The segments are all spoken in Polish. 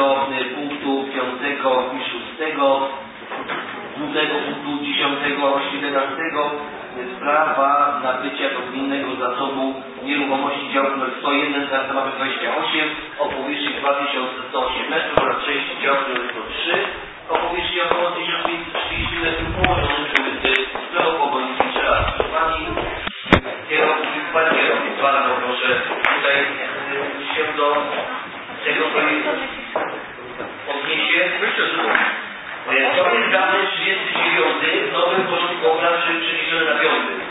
do punktu 5 i 6 głównego punktu 10, a 11 sprawa nabycia do gminnego zasobu nieruchomości działu nr 101, karta mapy 28 o powierzchni 2108 metrów oraz części działu nr 103 o powierzchni około 1530 metrów położonych przy ulicy Leopoldońskiej Żelaznej. Pani kierownik, bardzo proszę tutaj się do tego projektu odniesie. To jest dany 39 w nowym porządku obrad przeniesiony na 5.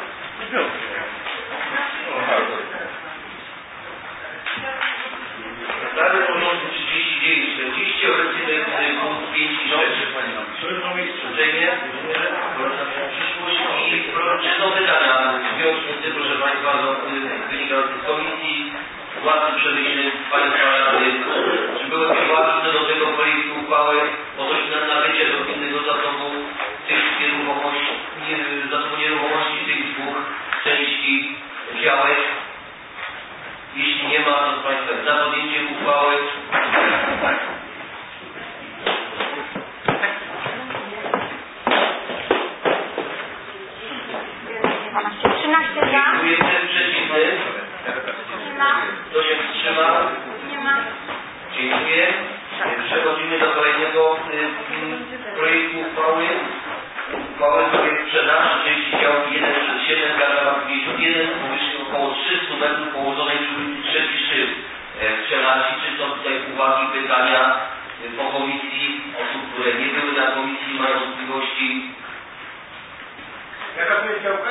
Stary porządku 39-40, obecnie to jest punkt 5 i 6. Uprzejmie. Przyszłość i czy są pytania w związku z tym, proszę Państwa, wynikające z komisji, władzy przemyślnych Państwa Rady, czy były uwagi do tego projektu uchwały odnośnie nabycia do gminnego zasobu tych nieruchomości tych dwóch części działek? Jeśli nie ma, to Państwa za podjęciem uchwały. Dziękuję. Ten przeciwny. Kto się wstrzyma? Nie ma. Dziękuję. Przechodzimy do kolejnego projektu uchwały. Uchwały w sprawie sprzedaży części działki 1/7, karta 51, powierzchni około 300 metrów położonej przy ulicy 3 Szczyt w Czelaci. Czy są tutaj uwagi, pytania po komisji? Osób, które nie były na komisji, mają wątpliwości? Jaka to jest działka?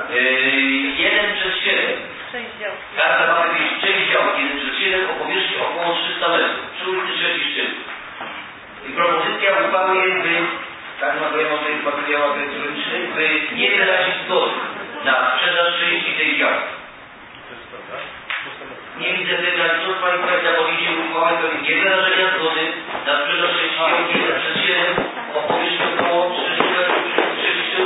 1/7. Karta ma jakieś 6 działek 1/7 o powierzchni około 300 metrów przy ulicy 3 Szczyt. I propozycja uchwały jest, by, tak mawiamy o tych materiałach elektronicznych, by nie wyrazić zgody na sprzedaż części tej działki. Nie widzę pytań, co z Państwa jest za podjęciem uchwały, to jest nie wyrażenia zgody na sprzedaż części działki 1/7 o powierzchni około 30 metrów przy ulicy 3 Szczyt.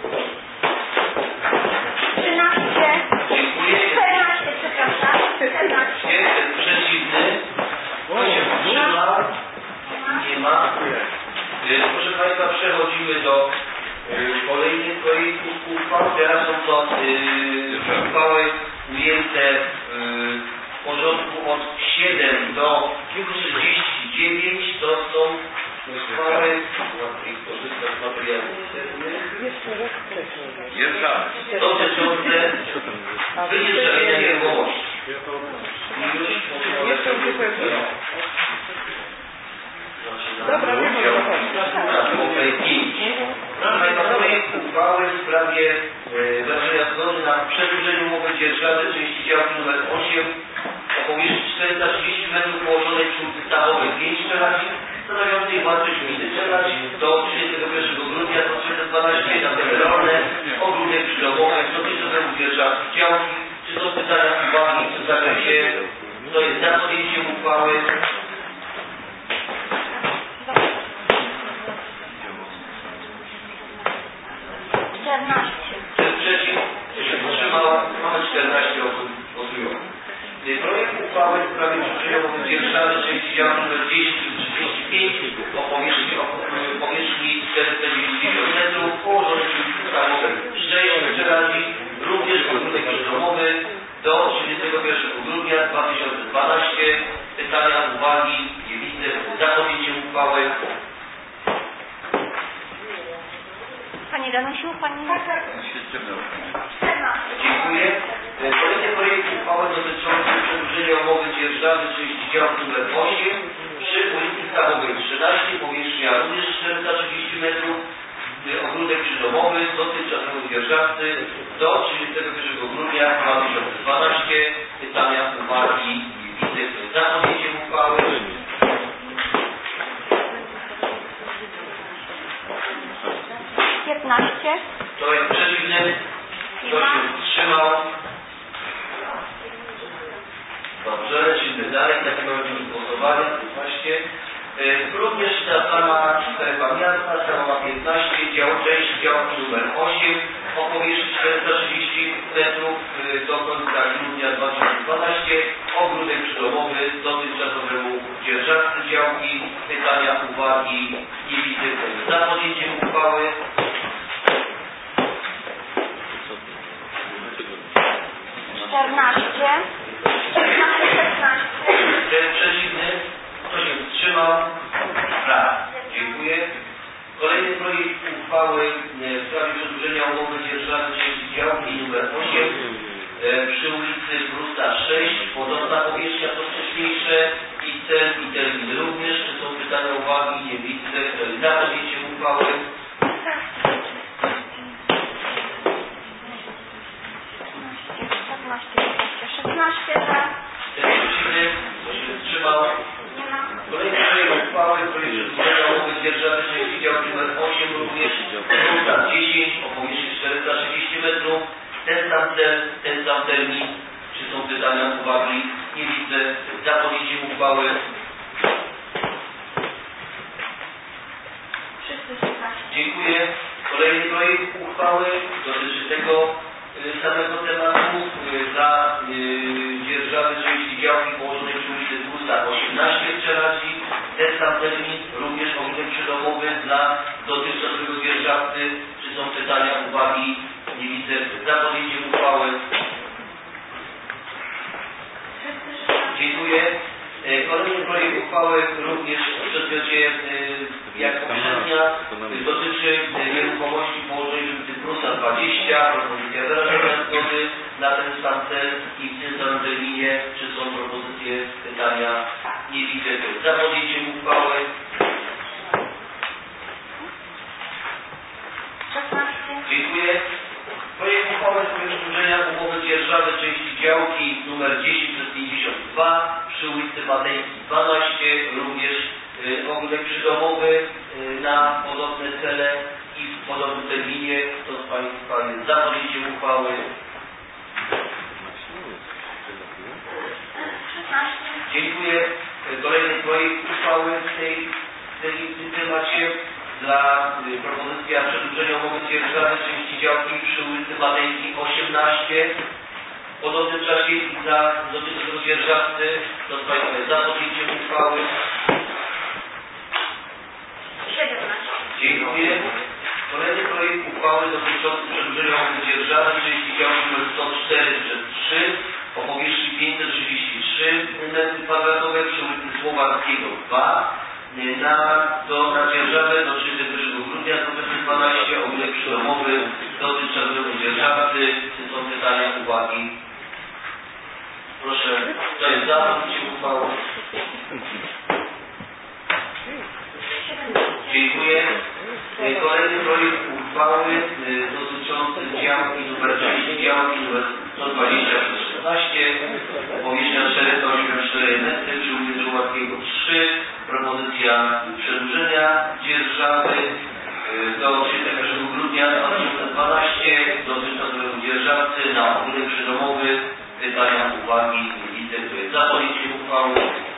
13. Dziękuję. 14, przepraszam. 14. Jestem przeciwny. Kto się wstrzymał? Nie ma. Proszę Państwa, przechodzimy do kolejnych projektów uchwał. Teraz są to uchwały ujęte w porządku od 7 do 39. To są uchwały, łatwiej korzystać z materiałów dotyczące wydzierżawienia nieruchomości. Dobra, projekt uchwały w sprawie wyrażenia zgody na przedłużenie umowy dzierżawy części działki nr 8 o powierzchni 430 metrów położonej przy ulicy Stawowej 5 Czelaci, stanowiącej własność gminy Czelać do 31 grudnia 2012 na cele rolne, ogródek przydomowy, dotyczącemu dzierżawy działki. Czy są pytania, uwagi w tym zakresie? To jest za podjęciem uchwały. Ten przeciw, kto się wstrzymał, mamy 14 osób głosujących. Projekt uchwały w sprawie przedłużenia umowy dzierżawy części działki nr 10 i 35 o powierzchni 490 metrów położonej przy ulicy Stawowej 6 Czelaci, również ogródek przydomowy do 31 grudnia 2012. Pytania, uwagi, nie widzę. Za podjęciem uchwały. Pani Danusiu, Pani... Dziękuję. Kolejny projekt uchwały dotyczący przedłużenia umowy dzierżawy części działki nr 8 przy ulicy Stawowej 13, powierzchnia również 430 metrów, ogródek przydomowy dotychczasowego dzierżawcy do 31 grudnia 2012. Pytania, uwagi, nie widzę. Za podjęciem uchwały. Kto jest przeciwny? Kto się wstrzymał? Dobrze, lecimy dalej. Takie mamy głosowania. 15. Również ta sama strefa miasta, strona 15, część działki numer 8 o powierzchni 430 metrów do końca grudnia 2012. Ogródek przydomowy dotychczasowemu dzierżawcy działki. Pytania, uwagi? Nie widzę. Za podjęciem uchwały. 14, 16. Kto jest przeciwny? Kto się wstrzymał? Raz. Dziękuję. Kolejny projekt uchwały w sprawie przedłużenia umowy dzierżawy części działki nr 8 przy ulicy Prusta 6. Podobna powierzchnia to wcześniejsze i cel i termin również. Czy są pytania, uwagi? Nie widzę. Za podjęciem uchwały. 16 za. Ten przeciwny? Kto się wstrzymał? Nie ma. Kolejny projekt uchwały w sprawie przedłużenia umowy dzierżawy części działki nr 8 również Prusta 10 o powierzchni 430 metrów. Ten sam cel, ten sam termin. Czy są pytania, uwagi? Nie widzę. Za podjęciem uchwały. Wszyscy słuchacie. Dziękuję. Kolejny projekt uchwały dotyczy tego samego tematu dla dzierżawy części działki położonej przy ulicy Prusta 18 w Czeladzi. Ten sam termin, również obiekt przydomowy dla dotychczasowego dzierżawcy. Czy są pytania, uwagi? Nie widzę. Za podjęciem uchwały. Dziękuję. Kolejny projekt uchwały również w przedmiocie jak poprzednia dotyczy nieruchomości położonej przy ulicy Prusta 20. Propozycja wyrażenia zgody na ten sam cel i w tym samym terminie. Czy są propozycje, pytania? Nie widzę. Za podjęciem uchwały. 16. Dziękuję. Projekt uchwały w sprawie przedłużenia umowy dzierżawy części działki nr 10/52 przy ulicy Matejskiej 12, również obiekt przydomowy na podobne cele i w podobnym terminie. Kto z Państwa jest za podjęciem uchwały? 16. Dziękuję. Kolejny projekt uchwały w tym temacie dla propozycja przedłużenia umowy dzierżawy części działki przy ulicy Matejskiej 18 w podobnym czasie i dla dotychczasowego dzierżawcy. Kto z Państwa jest za podjęciem uchwały? 17. Dziękuję. Kolejny projekt uchwały dotyczący przedłużenia umowy dzierżawy części działki nr 104/3 o powierzchni 533 m2 przy ulicy Słowarskiego 2 na dzierżawę do 31 grudnia 2012 o obiekt przydomowy dotychczasowego dzierżawcy. Czy są pytania, uwagi? Proszę, kto jest za podjęciem uchwały? Dziękuję. Kolejny projekt uchwały dotyczący działki nr 30, działki nr 120/14, powierzchnia 484 metry przy ulicy Żuławskiego 3. Propozycja przedłużenia dzierżawy do 31 grudnia 2012 dotychczasowego dzierżawcy na obiekt przydomowy. Pytania, uwagi? Widzę, kto jest za podjęciem uchwały.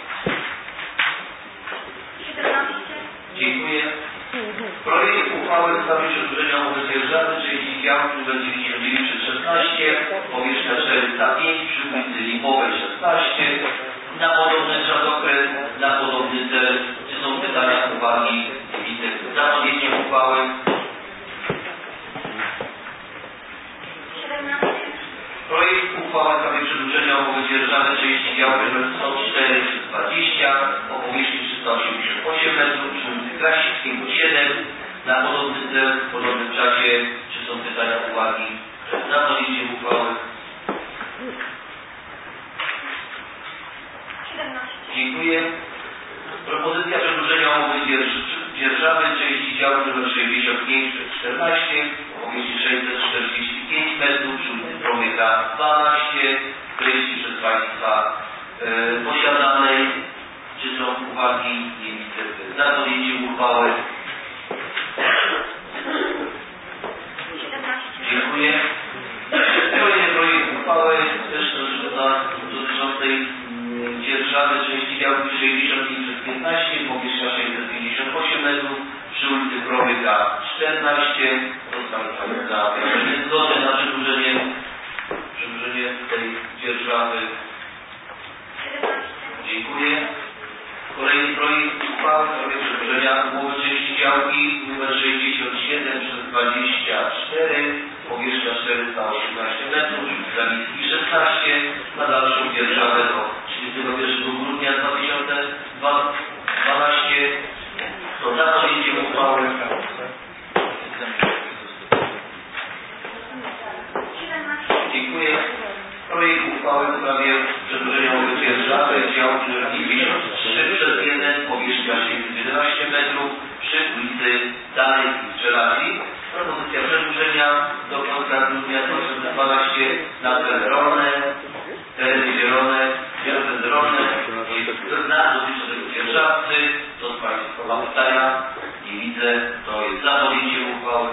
17. Dziękuję. Projekt uchwały w sprawie przedłużenia umowy dzierżawy części działki nr 99/16, powierzchnia 405 przy ulicy Lipowej 16 na podobny czasokres, na podobny cel. Czy są pytania, uwagi? Widzę. Za podjęciem uchwały. 17. Projekt uchwały w sprawie przedłużenia umowy dzierżawy części działki nr 104/20 o powierzchni 388 metrów przy ulicy Krasickiego 7 na podobny cel w podobnym czasie. Czy są pytania, uwagi? Za podjęciem uchwały. 17. Dziękuję. Propozycja przedłużenia umowy dzierżawy części działki nr 65/14 o powierzchni 645 metrów przy ulicy Promyka 12 treści przez Państwa posiadanej. Czy są uwagi? Nie widzę. Za podjęciem uchwały. 17. Dziękuję. Kolejny projekt uchwały też dotyczącej dzierżawy części działki 65/15, powierzchnia 658 metrów przy ulicy Promyka 14. Zostawiam za wyrażenie zgody na przedłużenie tej dzierżawy. 17. Dziękuję. Kolejny działki numer 67 przez 24, powierzchnia 418 metrów, Zawicki 16, na dalszą dzierżawę do 31 grudnia 2012. To za podjęciem uchwały. Dziękuję. Projekt uchwały w sprawie przedłużenia umowy dzierżawy działki numer 53 przez 1, powierzchnia 11 metrów przy ulicy Danej w Żelazi. Propozycja przedłużenia do końca grudnia 2012 na tereny rolne, tereny zielone, na dotyczącego dzierżawcy. To z Państwa pytania? Nie widzę. To jest za podjęciem uchwały.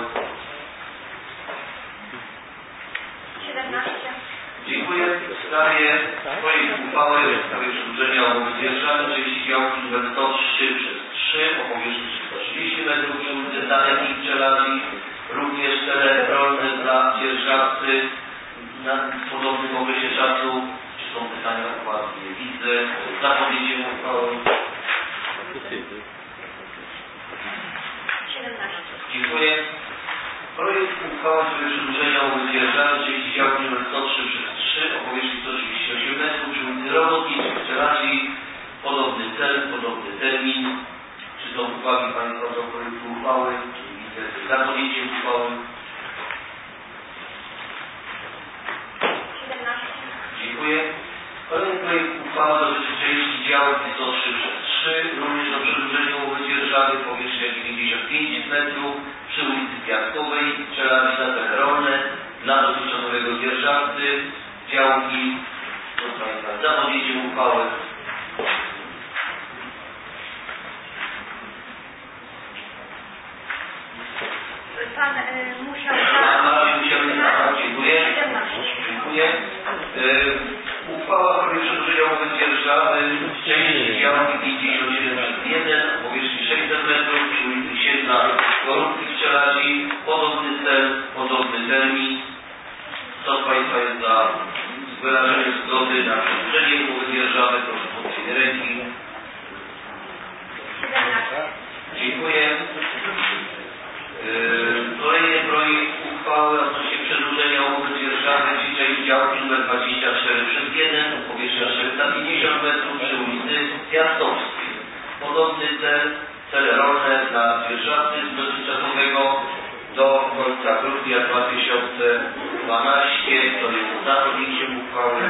17. Dziękuję. W sprawie projekt uchwały w sprawie przedłużenia umowy dzierżawy części działki numer 103 przez 3 o powierzchni 330 metrów przy ulicy Danej w Żelazi. Również teren rolny dla dzierżawcy na podobnym okresie czasu. Czy są pytania na układ? Nie widzę. Za podjęciem uchwały. 17. Dziękuję. Projekt uchwały w sprawie przedłużenia umowy dzierżawy części działki nr 103 przez 3 o powierzchni 138 metrów przy ulicy Robotniczej w Żelazi. Podobny cel, podobny termin. Czy są uwagi Państwa do projektu uchwały? Widzę za podjęciem uchwały. 17. Dziękuję. Kolejny projekt uchwały dotyczy części działki 103 przez 3, również o przedłużeniu umowy dzierżawy powierzchnia 95 metrów przy ulicy Piastkowej, Żelazi na tereny rolne dla dotychczasowego dzierżawcy działki. Proszę Państwa, za podjęciem uchwały. Pan musiał... Dziękuję. 17. Dziękuję. Uchwała w sprawie przedłużenia umowy dzierżawy części działki 57 przez 1 o powierzchni 600 metrów przy ulicy Siedla Gorówki w Żelazi. Podobny cel, podobny termin. Kto z Państwa jest za wyrażeniem zgody na przedłużenie umowy dzierżawy? Proszę o podniesienie ręki. 17. Dziękuję. Kolejny projekt uchwały odnośnie przedłużenia umowy dzierżawy części działki nr 24 przez 1, powierzchnia 450 metrów przy ulicy Piastowskiej. Podobny cel, cele rolne dla dzierżawcy dotychczasowego do końca grudnia 2012. To jest za podjęciem uchwały.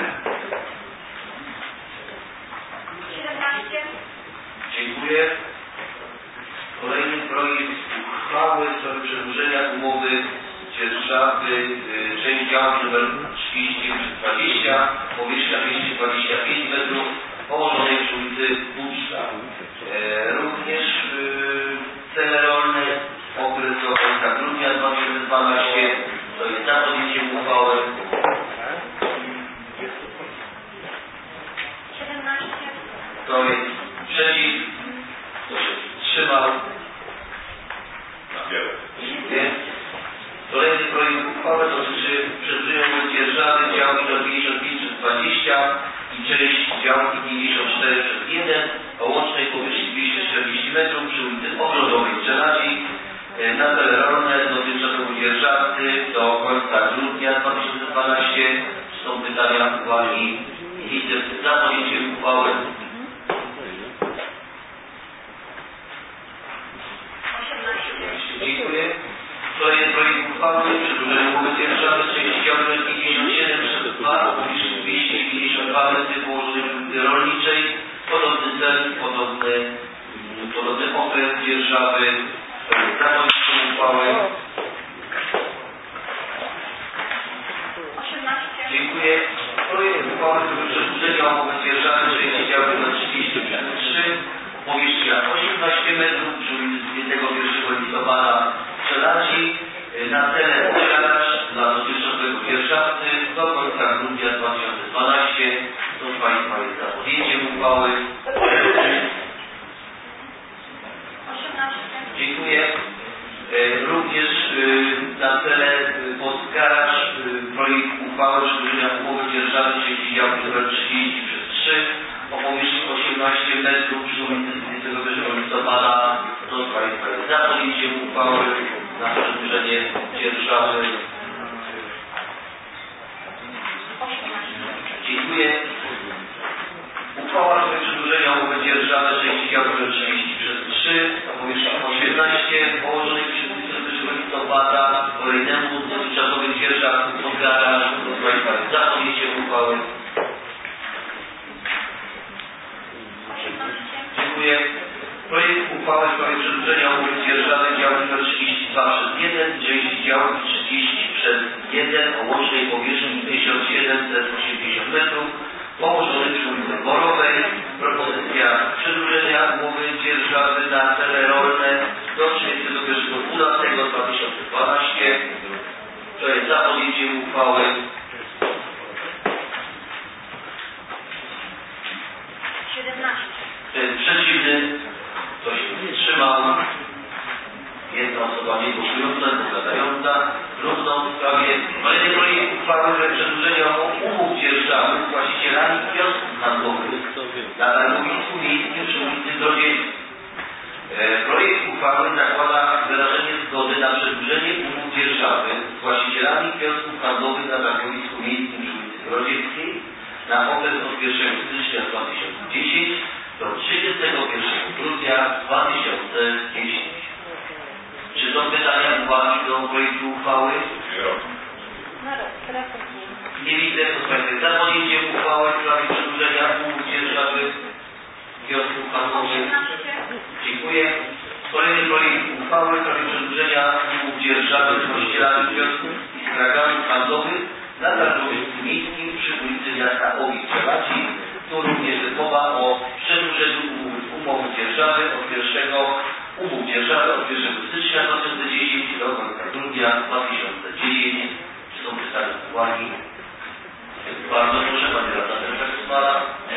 17. Dziękuję. Kolejny projekt uchwały w sprawie przedłużenia umowy dzierżawy część działki nr 30/20, powierzchnia 225 metrów, położonej przy ulicy Buczka. Również cele rolne, okres do końca grudnia 2012. To jest za podjęciem uchwały. 17. Kto jest przeciw? Kto się wstrzymał? Dziękuję. Kolejny projekt uchwały dotyczy przedłużenia umowy dzierżawy działki do 55/20 i część działki 54/1 o łącznej powierzchni 240 metrów przy ulicy Ogrodowej w Żelazi na cele rolne dotyczącego dzierżawcy do końca grudnia 2012. Są pytania, uwagi? Widzę za podjęciem uchwały. 18. Dziękuję. Kolejny projekt uchwały przedłużenia umowy dzierżawy części działki 57/2 o powierzchni 252 metry położonej przy ulicy Rolniczej. Podobny cel, podobny okres dzierżawy. Za podjęciem uchwały. 18. Dziękuję. Projekt uchwały w sprawie przedłużenia umowy dzierżawy części działki 30/3 powierzchnia 18 metrów przy ulicy 21 listopada w Żelazi na cele posiadacz dla dotychczasowego dzierżawcy do końca grudnia 2012. Kto z Państwa jest za podjęciem uchwały? 18. Dziękuję. Również na cele podkaracz projekt uchwały przedłużenia umowy dzierżawy części działki nr 30/3 o powierzchni 18 metrów przy ulicy 21 listopada. Kto z Państwa jest za uchwały na przedłużenie dzierżawy. Dziękuję. Uchwała w sprawie przedłużenia umowy dzierżawy części działki 30/3 o powierzchni 18 położonej przy ulicy 1 listopada kolejnemu dotychczasowych dzierżaw od garażu do Państwa za podjęciem uchwały. Dziękuję. Projekt uchwały w sprawie przedłużenia umowy dzierżawy działki 32/1 części działki 30/1 o łącznej powierzchni 1780 metrów położonej przy ulicy Borowej. Propozycja przedłużenia umowy dzierżawy na cele rolne do 31/12/2012. To jest za podjęciem uchwały. Kto jest przeciwny? Kto się wstrzymał? Jedna osoba nie głosująca, pogadająca. Równo w sprawie kolejny projekt uchwały we przedłużenia umów dzierżawy z właścicielami kiosków handlowych na targowisku miejskim przy ulicy Grodzieckiej. Projekt uchwały zakłada wyrażenie zgody na przedłużenie umów dzierżawy z właścicielami kiosków handlowych na targowisku miejskim przy ulicy Grodzieckiej na okres od 1 stycznia 2010 do 31 grudnia 2010. Czy są pytania, uwagi do projektu uchwały? Nie widzę. Za podjęciem uchwały w sprawie przedłużenia umów dzierżawy kiosków handlowych. Dziękuję. Kolejny projekt uchwały w sprawie przedłużenia umów dzierżawy z właścicielami kiosków i straganów handlowych na targowisku miejskim przy ulicy Miasta Owicz-Żelaci. Tu również jest mowa o przedłużeniu umowy dzierżawy od 1 stycznia 2010 do końca grudnia 2010. Czy są pytania, uwagi? Bardzo proszę, Pani Radna Perswala.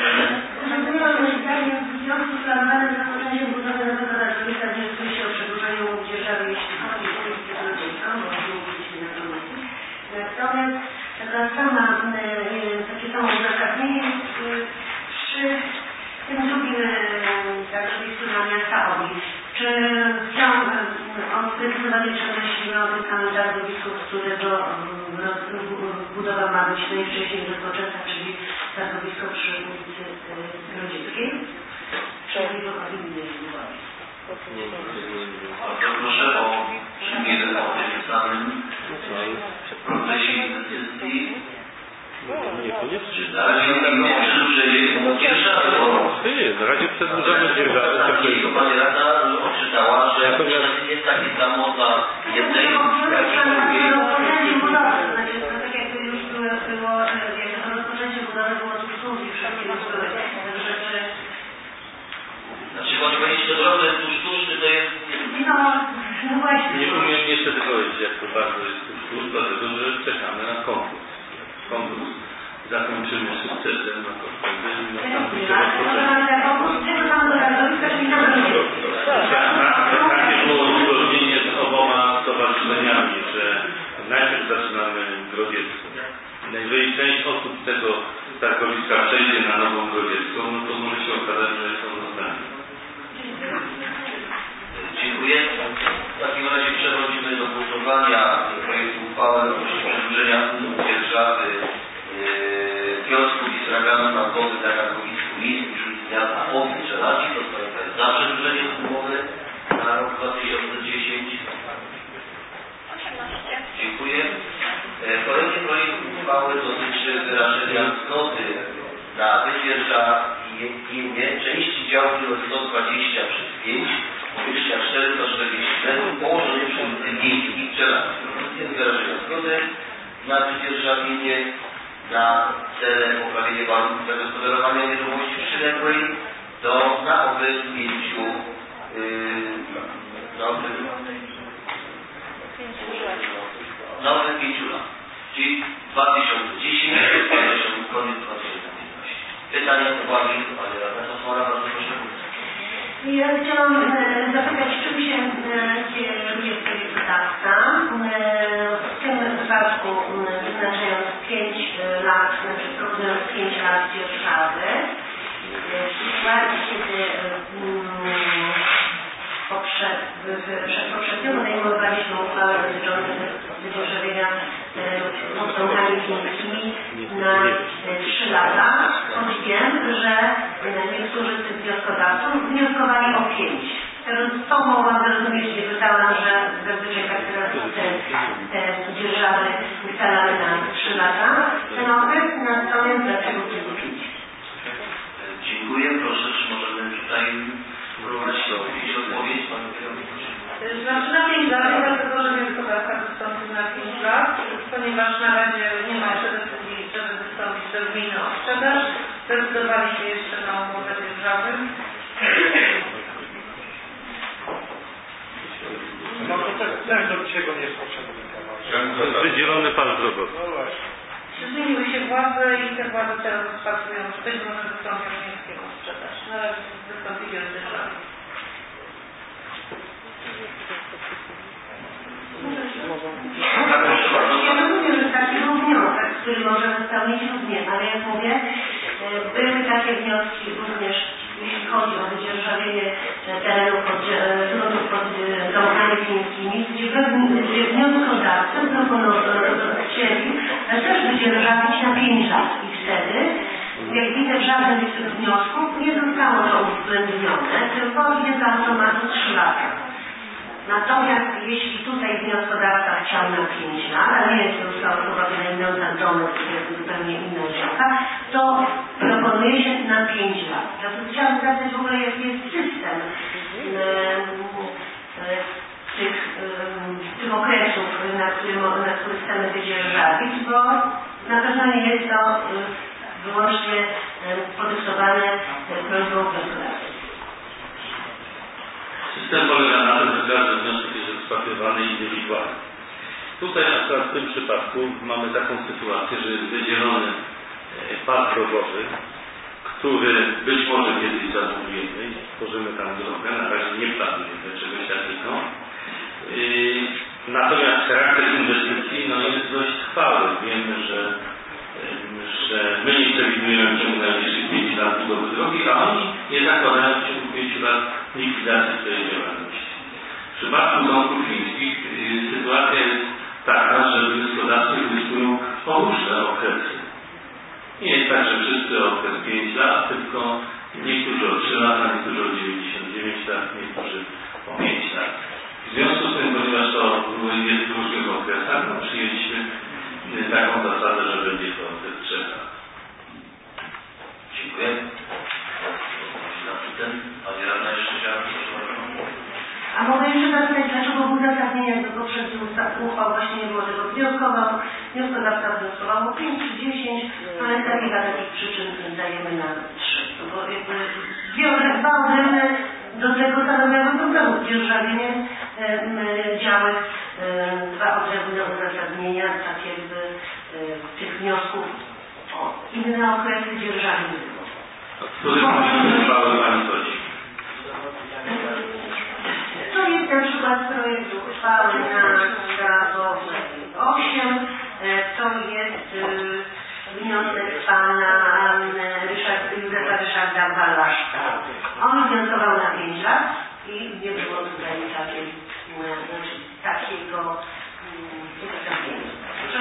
W związku z planowanym zakończeniem budowy nowego targowiska wnioskuje się o przedłużenie umowy dzierżawy, jeśli chodzi o ulicę Grodziecką, bo mówiliśmy na komisji. Natomiast taka sama, takie samo uzasadnienie przy tym drugim targowisku na Miasta Owicz. Czy chcą on zdecydowanie, czy myślimy o tym samym targowisku, z którego budowa ma być najwcześniej rozpoczęta, czyli targowisko przy ulicy Grodzieckiej? Czy nie powinny budować? Bardzo proszę o przyjęcie o tym samym procesie inwestycji. Czy na razie przedłużenie umów dzierżawy? Na razie przedłużamy dzierżawę. Pani Rada odczytała, że jest taki samo dla jednej rozpoczęcie budowy, znaczy to tak jakby już było jakby rozpoczęcie budowy było tu służby wszelkie były, także czy... Znaczy, bo powiedzieć, to drobne tuż, czy to jest... No właśnie. Nie umiem niestety powiedzieć, jak to bardzo jest tuż, dlatego że czekamy na konkurs. Konkurs zakończymy sukcesem na kosztowny i następnie się Takie było uzgodnienie z oboma stowarzyszeniami, że najpierw zaczynamy Grodziecką. Jeżeli część osób z tego targowiska przejdzie na Nową Grodziecką, no to może się okazać, że są następne. Dziękuję. W takim razie przechodzimy do głosowania projektu uchwały odnośnie przedłużenia umów dzierżawy kiosków i straganów handlowych na targowisku miejskim przy ulicy Miasta Owicz-Żelaci. To jest za przedłużeniem umowy na rok 2010. Dziękuję. Kolejny projekt uchwały dotyczy wyrażenia zgody na wydzierżawienie części działki od 120/5 powierzchnia 440 metrów położonej przy ulicy Miejskiej w Żelaci. Jest wyrażenia zgody na wydzierżawienie na cele poprawienia warunków zagospodarowania nieruchomości przyległej na okres 5 lat. Czyli 2010 do koniec 2015. Pytania, uwagi, Pani Radna Perswala, bardzo proszę. Ja chciałam zapytać, czym się kieruje projektodawca. W tym wypadku wyznaczając 5 lat, znaczy proponując 5 lat dzierżawy. W sytuacji, kiedy przed poprzednią na 3 lata, choć wiem, że niektórzy z tych wnioskodawców wnioskowali o 5. Teraz to mogłam zrozumieć, nie pytałam, że zazwyczaj tak teraz te dzierżawy ustalamy na 3 lata ten okres, natomiast dlaczego tylko 5? Dziękuję. Proszę, czy możemy tutaj spróbować jakąś odpowiedź? Znaczy na 5 lat, dlatego że wnioskodawca wystąpił na 5 lat, ponieważ na razie nie ma jeszcze decyzji, żeby wystąpić do gminy o sprzedaż. Zdecydowali się jeszcze na umowę dzierżawy. No to ten do dzisiaj go nie jest potrzebny. Wydzielony pas drogowy. No właśnie. Zmieniły się władze i te władze teraz rozpatrują, że być może wystąpią wnioskiem o sprzedaż. Na razie wystąpili o dzierżawie. Ja rozumiem, że taki był wniosek, który może wypełnić równie, ale jak mówię, były takie wnioski również, jeśli chodzi o wydzierżawienie terenów gruntów pod domkami wiejskimi, gdzie wnioskodawcy chcieli też wydzierżawić na 5 lat i wtedy, jak widzę, w żadnym z tych wniosków nie zostało to uwzględnione, tylko jest z automatu 3 lata. Natomiast jeśli tutaj wnioskodawca chciał na 5 lat, a nie jest to osoba wynajmująca domek, to jest zupełnie inna działka, to proponuje się na 5 lat. Dlatego chciałam zapytać w ogóle, jaki jest system tych okresów, na który chcemy wydzierżawić, bo na pewno nie jest to wyłącznie podyktowane prośbą wnioskodawcy. System polega na tym, że każdy wniosek jest rozpatrywany indywidualnie. Tutaj akurat w tym przypadku mamy taką sytuację, że jest wydzielony pas drogowy, który być może kiedyś zamówimy, tworzymy tam drogę, na razie nie planujemy czegoś takiego. Natomiast charakter inwestycji jest dość trwały. Wiemy, że my nie przewidujemy w ciągu najbliższych 5 lat budowy drogi, a oni nie zakładają w ciągu 5 lat likwidacji tej działalności. W przypadku domków wiejskich sytuacja jest taka, że wnioskodawcy wnioskują o różne okresy. Nie jest tak, że wszyscy okres 5 lat, tylko niektórzy o 3 lata, niektórzy o 99 lat, niektórzy o 5 lat. W związku z tym, ponieważ to jest w różnych okresach, przyjęliśmy taką zasadę, że będzie to okres 3 lat. Dziękuję. Pani radna jeszcze chciała A mogę jeszcze zapytać, dlaczego w uzasadnieniu do poprzednich uchwał właśnie nie było tego wnioskodawca wnioskował o 5 czy 10, ale dla takich przyczyn dajemy na 3. Bo jakby dwa odrębne do tego samego problemu, dzierżawienie działek, dwa odrębne uzasadnienia, tak jakby tych wniosków o inne okresy dzierżawienia. Który uchwały Pani chodzi? To jest na przykład projekt uchwały na prawo 8, to jest wniosek pana Józefa Ryszarda Balaszka. On wnioskował na 5 lat i nie było tutaj takiego uzasadnienia.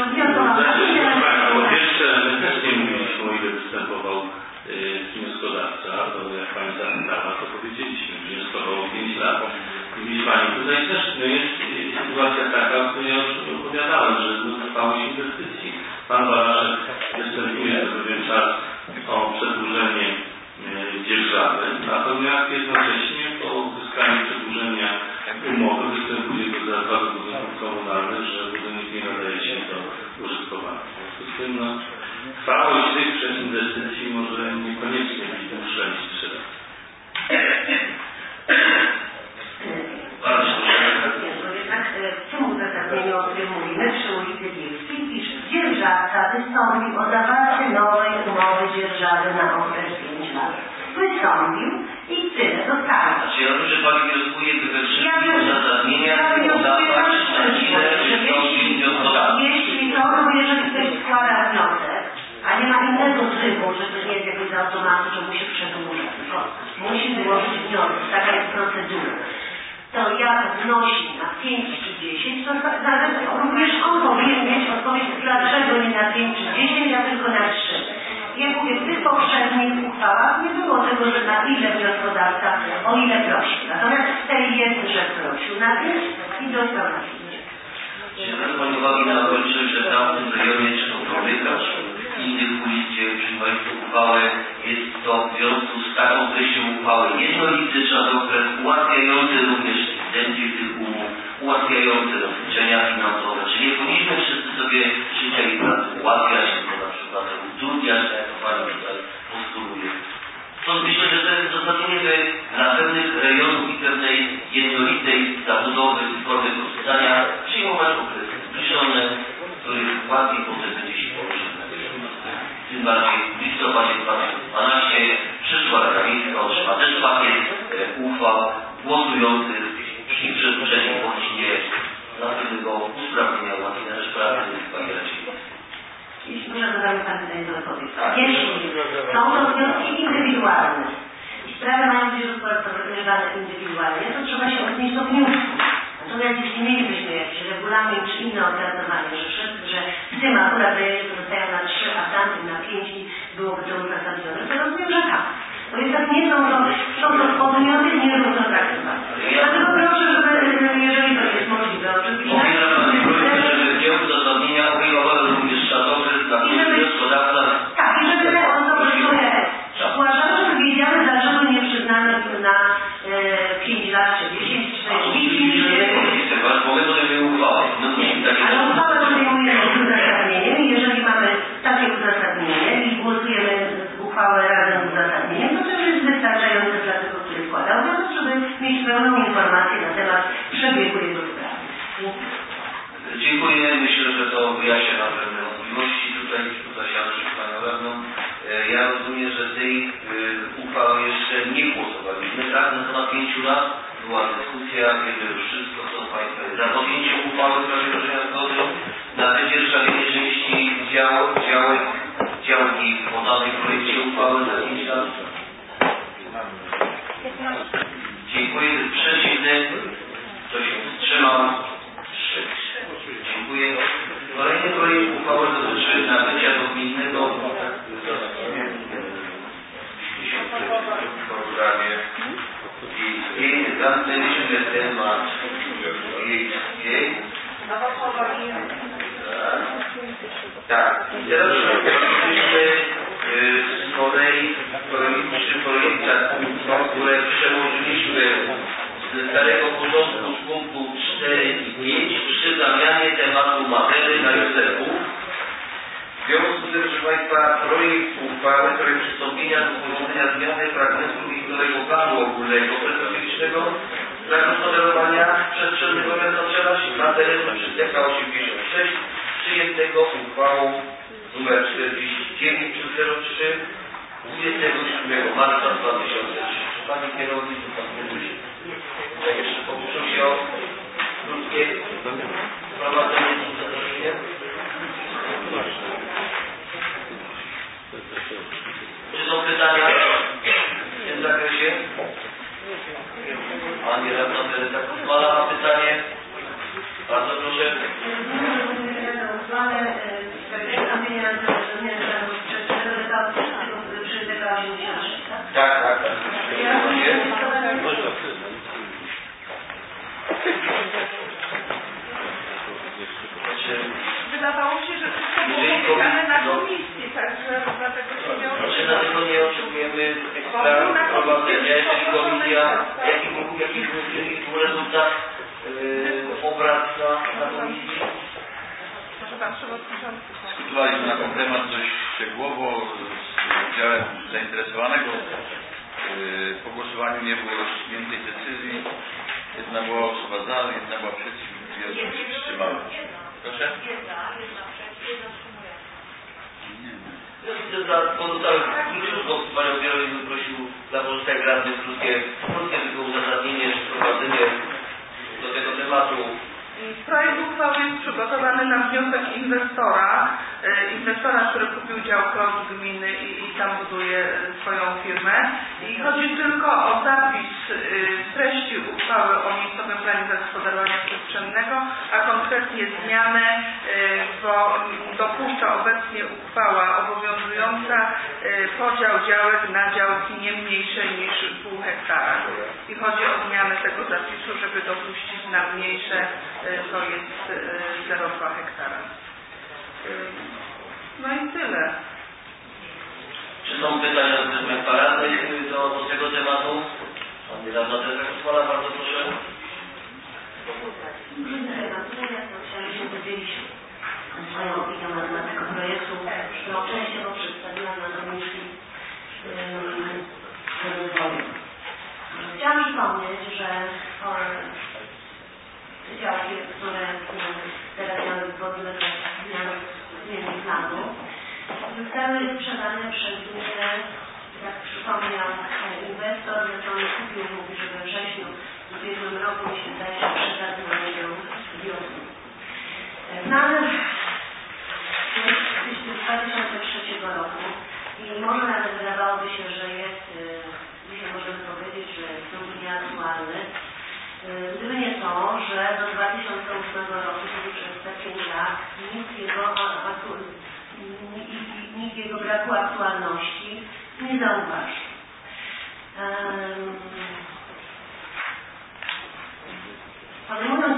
Po pierwsze, my też nie mówiliśmy, o ile występował wnioskodawca, to jak Pani zapytała, to powiedzieliśmy, że wnioskował 5 lat. I widzi Pani, tutaj też jest sytuacja taka, o której ja już opowiadałem, że trwałość inwestycji. Pan Balaszek występuje co pewien czas o przedłużenie dzierżawy, natomiast jednocześnie po uzyskaniu przedłużenia umowy występuje do zakładu budynków komunalnych, że budynek nie nadaje się do użytkowania. W związku z tym trwałość tych inwestycji może niekoniecznie być dłuższa niż 3 lata. Jednak w tym uzasadnieniu, o którym mówimy, przy ulicy Wiejskiej pisze, dzierżawca wystąpił o zawarcie nowej umowy dzierżawy na okres 5 lat. Wystąpił i tyle zostało. Ja wiem, że Pani wnioskuje we uzasadnienia udawać na ile wystąpił wnioskodawca. Jeśli to, jeżeli ktoś składa wniosek, a nie ma innego trybu, że to nie jest jakoś z automatu, że musi przedłużać, tylko musi wyłożyć wniosek, taka jest procedura. To ja gospodarka wnosi na 5 czy 10, to również on powinien mieć odpowiedź, dlaczego nie na 5 czy 10, a tylko na 3. Jak mówię, w tych poprzednich uchwałach nie było tego, że na ile wnioskodawca, o ile prosi. Natomiast w tej jest, że prosił na 5 i dostał na 5. Zwracam Pani uwagę na to, że tam w tym rejonie, czy to Krowieka, czy w innych ulic, gdzie przy Państwu uchwałę, jest to w związku z taką treścią uchwały jednolity czasokres, ułatwiający również ewidencję tych umów, ułatwiający rozliczenia finansowe. Czyli nie powinniśmy wszyscy sobie życia i pracy ułatwiać, tylko na przykład utrudniać, jak to Pani tutaj postuluje. To myślę, że to jest uzasadnienie dla pewnych rejonów i pewnej jednolitej zabudowy i formy korzystania przyjmować okresy zbliżone, których łatwiej potem będzie się poruszyć. Tym bardziej w listopadzie 2012 przyszła Rada Miejska, otrzyma też pakiet uchwał głosujących i przedłużenie powinnie dla pewnego usprawnienia, ułatwienia też pracy Pani Radzieckiej. Jeśli może dodamy Pani do odpowiedzi. Jeśli są to wnioski indywidualne i sprawy mają być rozpatrywane indywidualnie, to trzeba się odnieść do wniosku. Natomiast jeśli mielibyśmy jakiś regulamin czy inne opracowanie, że w tym akurat rejonie pozostają na 3, a w tamtym na 5 i byłoby to uzasadnione, to rozumiem, że tak. Bo jednak nie są to podmioty nierówno traktowane. Dlatego proszę, żeby, jeżeli to jest możliwe, oczywiście. Nie uzasadnienia obejmowały również czasokres dla wnioskodawca. Tak, i żeby te osoby, które zgłaszały, żeby wiedziały, dlaczego nie przyznano na 5 lat, czy 10, czy 40. Mogę to nie uchwałać. Ale uchwałę podejmujemy z uzasadnieniem i jeżeli mamy takie uzasadnienie i głosujemy uchwałę razem z uzasadnieniem, to też jest wystarczające dla tego, który składał wniosek, żeby mieć pełną informację na temat przebiegu jego sprawy. Dziękuję. Myślę, że to wyjaśnia nam pewne wątpliwości tutaj zasiadł przed Panią Radną. Ja rozumiem, że tej uchwały jeszcze nie głosowaliśmy, tak? Na temat 5 lat była dyskusja, wiemy już wszystko, co Państwo jest za podjęciem uchwały w sprawie wrażenia zgody na wydzierżawienie części działki podanej w projekcie uchwały za 5 lat. Dziękuję. Przeciwny. Kto się wstrzymał? 3. Dziękuję. Kolejny projekt uchwały dotyczy nabycia do gminnego w programie wiejskiej. Zamknęliśmy temat wiejskiej. Tak. I teraz przechodzimy z kolei przy projektach uchwał, które przełożyliśmy z starego porządku z punktu 4 i 5 przy zamianie tematu materii na Józefów. W związku z tym, proszę Państwa, projekt uchwały w sprawie przystąpienia do sporządzenia zmiany fragmentu miejscowego planu ogólnego strategicznego dla gospodarowania przestrzennego miasta Przelaś na terenie przy TK 86 przyjętego uchwałą nr 49/03 27 marca 2003. Pani kierownik, Pan Burmistrz. Ja jeszcze poproszę się o krótkie wprowadzenie z uzasadnieniem. Czy są pytania w tym zakresie? Pani Radna Teresa Kuzmala ma pytanie. Bardzo proszę. Tak. Wydawało się, że wszystko było powiedziane na komisji, także dlatego się miało... Znaczy dlatego nie oczekujemy ekstra prowadzenia, jeśli komisja, jaki był rezultat obrad na komisji? Proszę Pan Przewodniczący. Dyskutowaliśmy na ten temat dość szczegółowo z udziałem zainteresowanego. Po głosowaniu nie było rozstrzygniętej decyzji. Jedna była osoba za, jedna była przeciw, dwie osoby się wstrzymały. Proszę? Jedna wstrzymuje. Dla pozostałych krótko Panią Kierownik bym prosił dla pozostałych radnych krótkie tylko uzasadnienie, wprowadzenie do tego tematu. Projekt uchwały jest przygotowany na wniosek inwestora, który kupił działkę od gminy i tam buduje swoją firmę. I chodzi tylko o zapis treści uchwały o miejscowym planie zagospodarowania przestrzennego, a konkretnie zmianę, bo dopuszcza obecnie uchwała obowiązująca podział działek na działki nie mniejsze niż 0,5 hektara. I chodzi o zmianę tego zapisu, żeby dopuścić na mniejsze, to jest 0,2 hektara. No i tyle. Czy są pytania z Państwa radnych do tego tematu? Pani radna Teresa Kosmala, bardzo proszę. Chciałam się podzielić swoją opinią na temat tego projektu, którą częściowo przedstawiłam na Komisji Rozwoju. Chciałam przypomnieć, że działki, które teraz miały wygodne zmiany planu, zostały sprzedane przez gminę, jak przypomniał inwestor, że on kupił, mówi, że we wrześniu w ubiegłym roku, mi się zdaje, że przetarg na niego wiosny. Znany jest z 2003 roku i może nawet wydawałoby się, że jest, dzisiaj możemy powiedzieć, że jest nieaktualny. Gdyby nie to, że do 2008 roku, czyli przez te 5 lat, nikt jego braku aktualności nie zauważył. Podejmując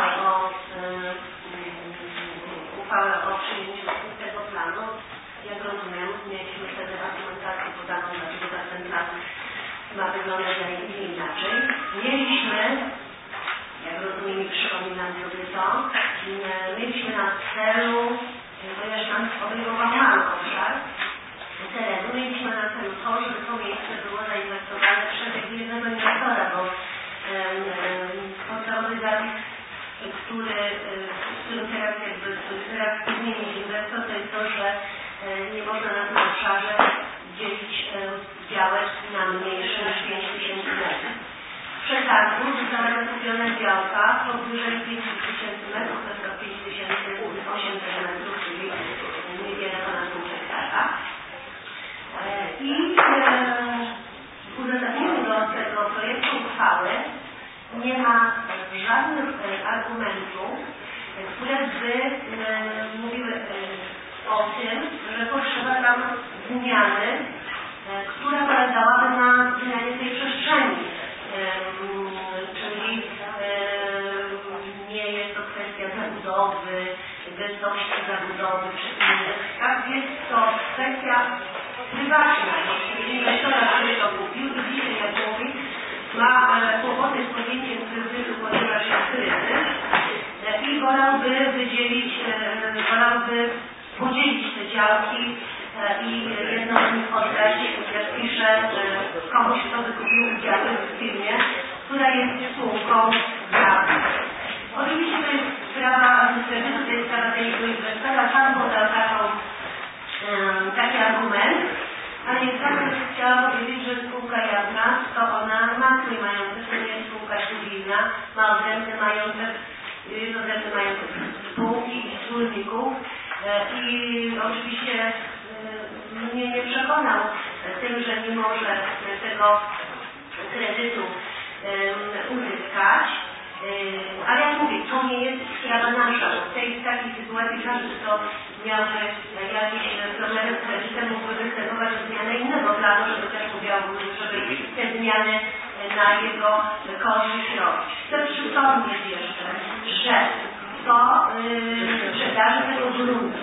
uchwałę o przyjęciu tego planu, jak rozumiem, mieliśmy wtedy argumentację podaną, dlaczego ten plan ma wyglądać inaczej. Mieliśmy, jak rozumiem i przypominam sobie to, mieliśmy na celu, ponieważ tam obejmował mały obszar terenu, mieliśmy na celu to, żeby to miejsce było zainwestowane przez jednego inwestora, bo podstawowy zapis, którym teraz zmienić inwestor, to jest to, że nie można na tym obszarze dzielić działek na mniejsze niż 5000 metrów. W przetargu została zakupiona działka powyżej 5000 metrów, to jest 5800 metrów, czyli niewiele ponad 0,5 hektara. I w uzasadnieniu do tego projektu uchwały nie ma żadnych argumentów, które by mówiły o tym, że potrzeba tam zmiany, która polegałaby na zmianie tej przestrzeni. Czyli nie jest to kwestia zabudowy, gęstości zabudowy czy innych. Tak, jest to kwestia prywatna. Inwestora, który to kupił i dzisiaj, jak mówi, ma kłopoty z podjęciem kredytu, ponieważ jest kryzys i wolałby podzielić te działki i jedną z nich oddać, jak pisze, komuś, kto wykupił udziały w firmie, która jest spółką działki. Oczywiście to jest sprawa kredytu, to jest sprawa tego inwestora, sam podał taki argument, ale jednak chciałam powiedzieć, że spółka jawna, to ona ma swój majątek, to nie jest spółka cywilna, ma odrębny majątek spółki i wspólników i oczywiście mnie nie przekonał tym, że nie może tego kredytu uzyskać. Ale jak mówię, to nie jest sprawa nasza. W takiej sytuacji każdy, kto miałby jakieś problemy z kredytem, mógłby występować o zmianę innego planu, żeby też żeby te zmiany na jego korzyść robić. Chcę przypomnieć jeszcze, że po sprzedaży tego gruntu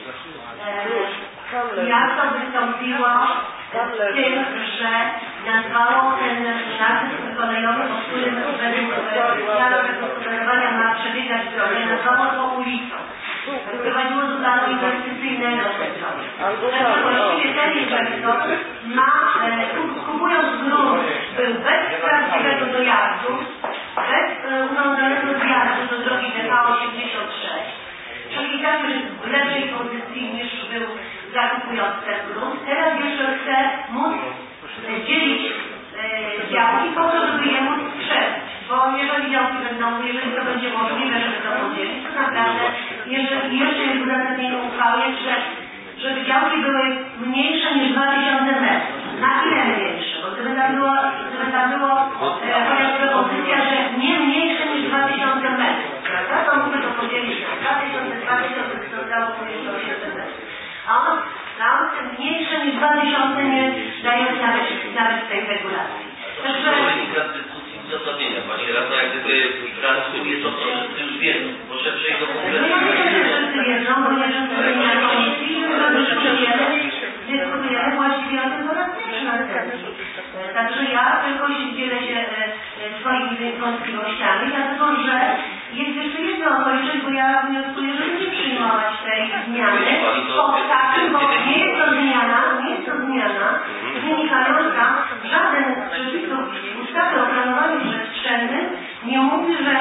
miasto wystąpiło z tym, że nazwało ten nazwy kolejowy, o którym planu zagospodarowania ma przebiegać drogę, nazwało to ulicą. Prowadziło do planu inwestycyjnego tej drogi. Właściwie ten inwestor kupując grunt, był bez prawdziwego dojazdu, bez urządzonego zjazdu do drogi DH86. Czyli tak jest w lepszej pozycji niż był zakupując ten grunt. Teraz jeszcze chce móc dzielić działki po to, żeby je móc sprzedać. Bo jeżeli działki jeżeli to będzie możliwe, żeby to podzielić, to naprawdę, jeżeli jeszcze jest uzasadnienie uchwały, żeby działki były mniejsze niż 2000 metrów. Na ile mniejsze? Bo gdyby tam było chociaż propozycja, że nie mniejsze niż 2000 metrów, prawda? To my to podzielić na 2000 to dało powiedzmy 800 metrów. A on mniejsze niż 2000 nie daje nawet tej regulacji. Także uzasadnienia, Pani Radna, jak gdyby transuje to, co wszyscy już wiedzą. Proszę przejść do konkretnych. No ja wiem, że wszyscy wiedzą, bo nie wszyscy na komisji dyskutujemy właściwie o tym po raz pierwszy na sesji. Także ja tylko dzielę się swoimi wątpliwościami, dlatego że jest jeszcze jedna okoliczność, bo ja wnioskuję, żeby nie przyjmować tej zmiany pod takim, bo nie jest to zmiana wynikająca, żaden z przepisów ustawy o planowaniu przestrzennym nie mówi, że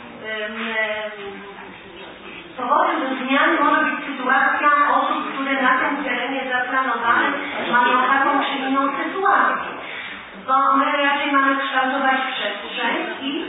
powodem do zmiany może być sytuacja osób, które na tym terenie zaplanowane mają taką czy inną sytuację. Bo my raczej mamy kształtować przestrzeń i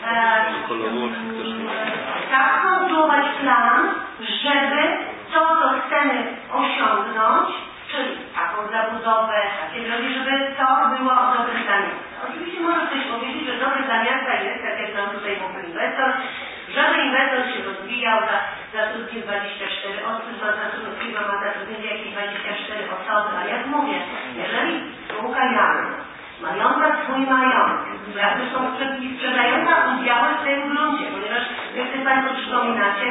tak konstruować plan, żeby to, co chcemy osiągnąć, czyli taką zabudowę, takie drogi, żeby to było dobre dla miasta. Oczywiście może ktoś powiedzieć, że dobre dla miasta jest, tak jak nam tutaj mówił inwestor, żeby inwestor się rozwijał, zatrudnił 24 osób, firma ma zatrudnić jakieś 24 osoby, a jak mówię, jeżeli spółka jawna, mająca swój majątek, jak zresztą sprzedająca udziały w tym gruncie, ponieważ jak sobie Państwo przypominacie,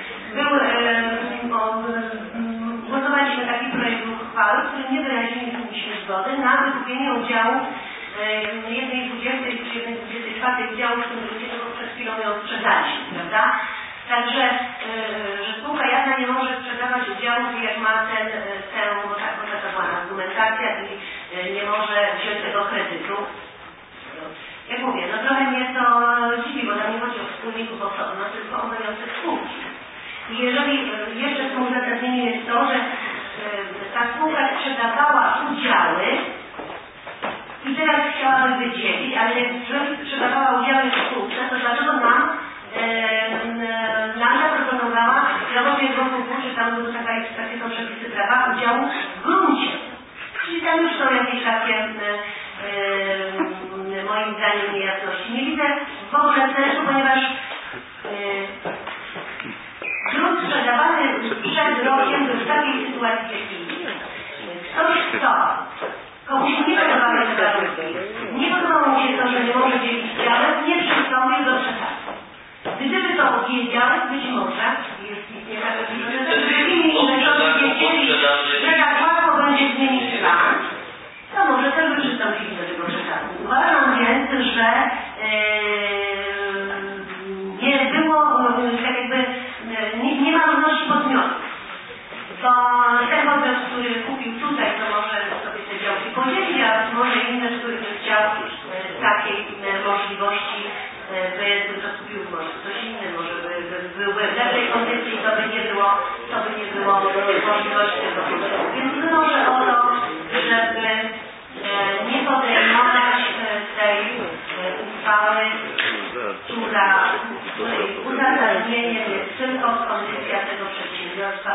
głosowaliśmy taki projekt uchwały, w którym niewyraźnie mieliśmy zgody na wykupienie udziału 1/20 czy 1/24 udziału w tym gruncie, tylko przed chwilą ją sprzedaliśmy, prawda? Także, że spółka jawna nie może sprzedawać udziałów, jak ma bo taka była argumentacja i nie może wziąć tego kredytu. Jak mówię, no trochę mnie to dziwi, bo tam nie chodzi o wspólników osobno, tylko o mających spółki. I jeżeli jeszcze w tym uzasadnieniu jest to, że ta spółka sprzedawała udziały i teraz chciałaby wydzielić, ale jeżeli sprzedawała udziały w spółce, to dlaczego nam zaproponowała prawo pierwokupu, czy tam takie są przepisy prawa, udziału w gruncie. Czyli tam już są jakieś takie moim zdaniem niejasności. Nie widzę w ogóle sensu, ponieważ grunt sprzedawany przed rokiem był w takiej sytuacji, jakiej ktoś komuś nie podobały te warunki, nie podobało mu się to, że nie może dzielić działek, nie przystąpił do przetargu. Gdyby to wiedział, być może że tak łatwo będzie zmienić plan, to może też by przystąpili do tego przetargu. Uważam więc, że nie było, tak jakby nie ma równości podmiotów. Bo ten podmiot, który kupił tutaj, to może sobie te działki podzielić, a może inny, który by chciał takiej możliwości, by to kupił może ktoś inny, może byłby w lepszej kondycji, to by nie było możliwości tego podmiotu. Więc proszę o to, żeby nie podejmować tej uchwały, której uzasadnieniem jest tylko kondycja tego przedsiębiorstwa,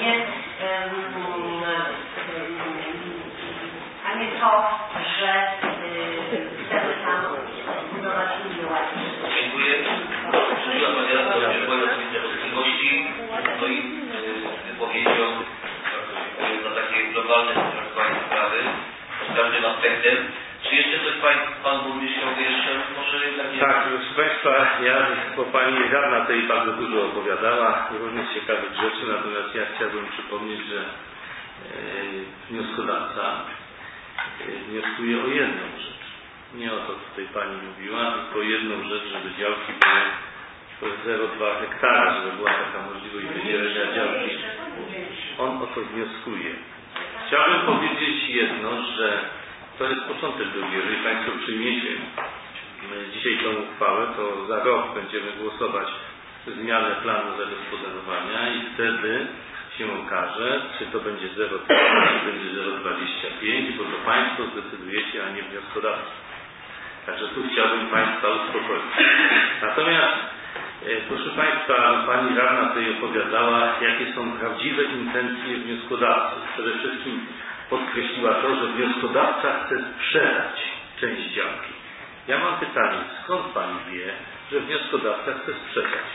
a nie to, że chcemy tam budować inny ład. Dziękuję. Prosiła Pani Radna o moje osobiste wątpliwości, no i wypowiedzią na takie globalne potraktowanie sprawy pod każdym aspektem. Czy jeszcze coś Pan Burmistrz chciałby jeszcze? Może takie... Tak, proszę Państwa, bo Pani Radna tutaj bardzo dużo opowiadała, różnych ciekawych rzeczy, natomiast ja chciałbym przypomnieć, że wnioskodawca wnioskuje o jedną rzecz. Nie o to, co tutaj Pani mówiła, tylko o jedną rzecz, żeby działki były 0,2 hektara, żeby była taka możliwość wydzielenia działki. On o to wnioskuje. Chciałbym powiedzieć jedno, że to jest początek drogi. Jeżeli Państwo przyjmiecie dzisiaj tą uchwałę, to za rok będziemy głosować zmianę planu zagospodarowania i wtedy się okaże, czy to będzie 0,3, czy będzie 0,25, bo to Państwo zdecydujecie, a nie wnioskodawcy. Także tu chciałbym Państwa uspokoić. Natomiast, proszę Państwa, Pani Radna tutaj opowiadała, jakie są prawdziwe intencje wnioskodawcy. Przede wszystkim podkreśliła to, że wnioskodawca chce sprzedać część działki. Ja mam pytanie, skąd Pani wie, że wnioskodawca chce sprzedać?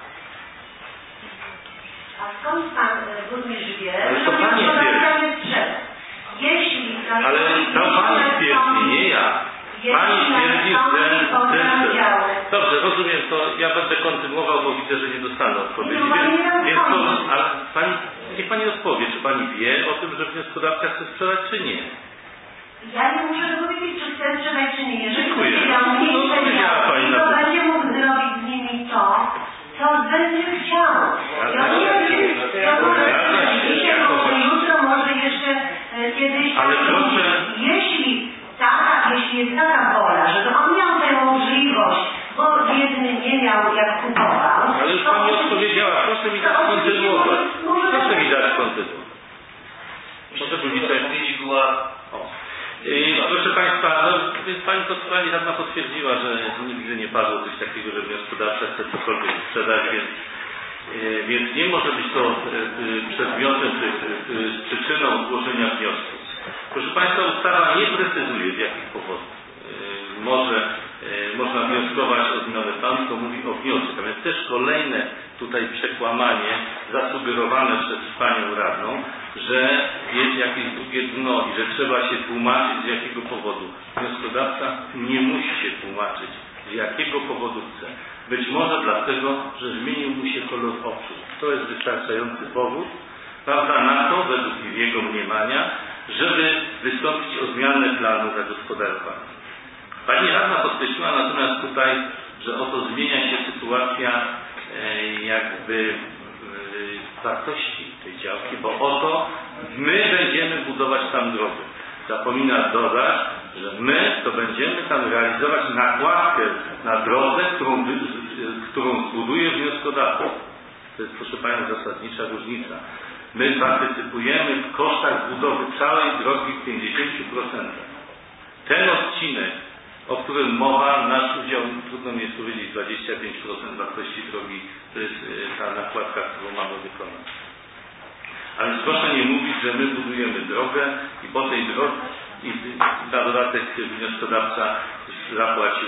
A skąd Pan burmistrz wie, Ale że to Pani wnioskodawca nie sprzeda? Jeśli ale to Pani twierdzi, nie ja. Pani twierdzi, że... Dobrze, rozumiem to. Ja będę kontynuował, bo widzę, że nie dostanę odpowiedzi. Ale niech Pani odpowie, czy Pani wie o tym, że wnioskodawca chce sprzedać, czy nie? Ja nie muszę powiedzieć, czy chcę sprzedać, czy nie. Jeżeli Dziękuję. to będzie mógł zrobić z nimi to, co będzie chciał. Ja nie wiem, to może dzisiaj, może jutro, może jeszcze kiedyś. Ale proszę... Jeśli jest taka wola, żeby on miał tę możliwość, bo biedny nie miał jak kupował. Ale już Pani odpowiedziała, proszę mi dać kontynuować. Proszę mi dać kontynuować. Może burmistrza odpowiedzi była... Proszę Państwa, więc Pani radna potwierdziła, że nigdy nie padło coś takiego, że wnioskodawca chce cokolwiek sprzedać, więc nie może być to przedmiotem, przyczyną złożenia wniosku. Proszę Państwa, ustawa nie precyzuje, z jakich powodów można wnioskować o zmianę planu, tylko mówi o wniosku. A więc też kolejne tutaj przekłamanie zasugerowane przez Panią radną, że jest jakieś drugie dno i że trzeba się tłumaczyć, z jakiego powodu. Wnioskodawca nie musi się tłumaczyć, z jakiego powodu chce. Być może dlatego, że zmienił mu się kolor oczu. To jest wystarczający powód, prawda, na to, według jego mniemania, żeby wystąpić o zmianę planu zagospodarowania. Pani radna podkreśliła natomiast tutaj, że oto zmienia się sytuacja jakby wartości tej działki, bo oto my będziemy budować tam drogę. Zapomina dodać, że my to będziemy tam realizować nakładkę na drodze, którą zbuduje wnioskodawca. To jest, proszę Państwa, zasadnicza różnica. My partycypujemy w kosztach budowy całej drogi w 50%. Ten odcinek, o którym mowa, nasz udział, trudno mi jest powiedzieć, 25% wartości drogi, to jest ta nakładka, którą mamy wykonać. A więc proszę nie mówić, że my budujemy drogę i po tej drodze i na dodatek wnioskodawca zapłacił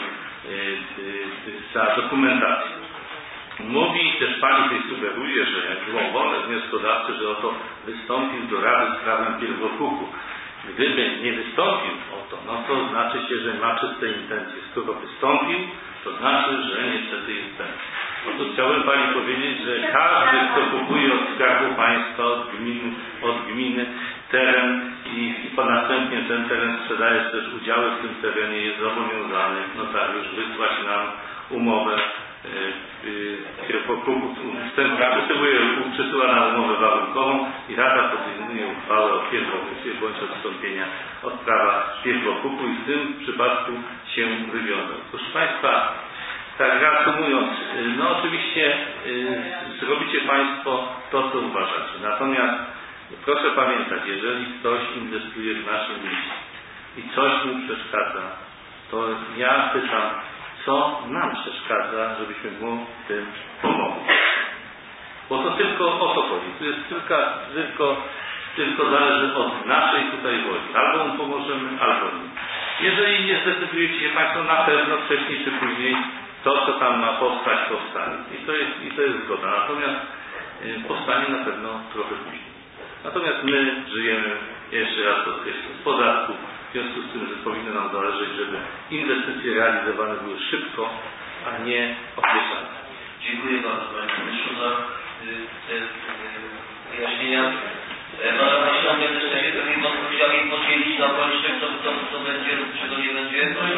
za dokumentację. Mówi też Pani tutaj sugeruje, że jak było wolę wnioskodawcy, że oto wystąpił do Rady z prawem pierwokupu. Gdyby nie wystąpił o to, no to znaczy się, że ma czyste intencje. Skoro wystąpił, to znaczy, że niestety jest ten. Otóż chciałbym Pani powiedzieć, że każdy, kto kupuje od Skarbu Państwa, od gminy teren i następnie ten teren sprzedaje też udziały w tym terenie, jest zobowiązany notariusz wysłać nam umowę pierwokupu, przesyła nam umowę warunkową i Rada podejmuje uchwałę o pierwokupie bądź odstąpienia od prawa pierwokupu i w tym przypadku się wywiązał. Proszę Państwa, tak reasumując, no oczywiście zrobicie Państwo to, co uważacie. Natomiast proszę pamiętać, jeżeli ktoś inwestuje w naszym mieście i coś mu przeszkadza, to ja pytam, co nam przeszkadza, żebyśmy mu w tym pomogli. Bo to tylko o to chodzi. To jest tylko zależy od naszej tutaj woli. Albo mu pomożemy, albo nie. Jeżeli nie zdecydujecie się Państwo, na pewno wcześniej czy później to, co tam ma powstać, powstanie. I to jest zgoda. Natomiast powstanie na pewno trochę później. Natomiast my żyjemy, jeszcze raz podkreślam, z podatków. W związku z tym, że powinno nam zależeć, żeby inwestycje realizowane były szybko, a nie opieszane. Dziękuję bardzo Panie Burmistrzu za te wyjaśnienia. Może Państwo mnie jeszcze się tymi wątpliwościami podzielić na okoliczność, co będzie, czego nie będzie?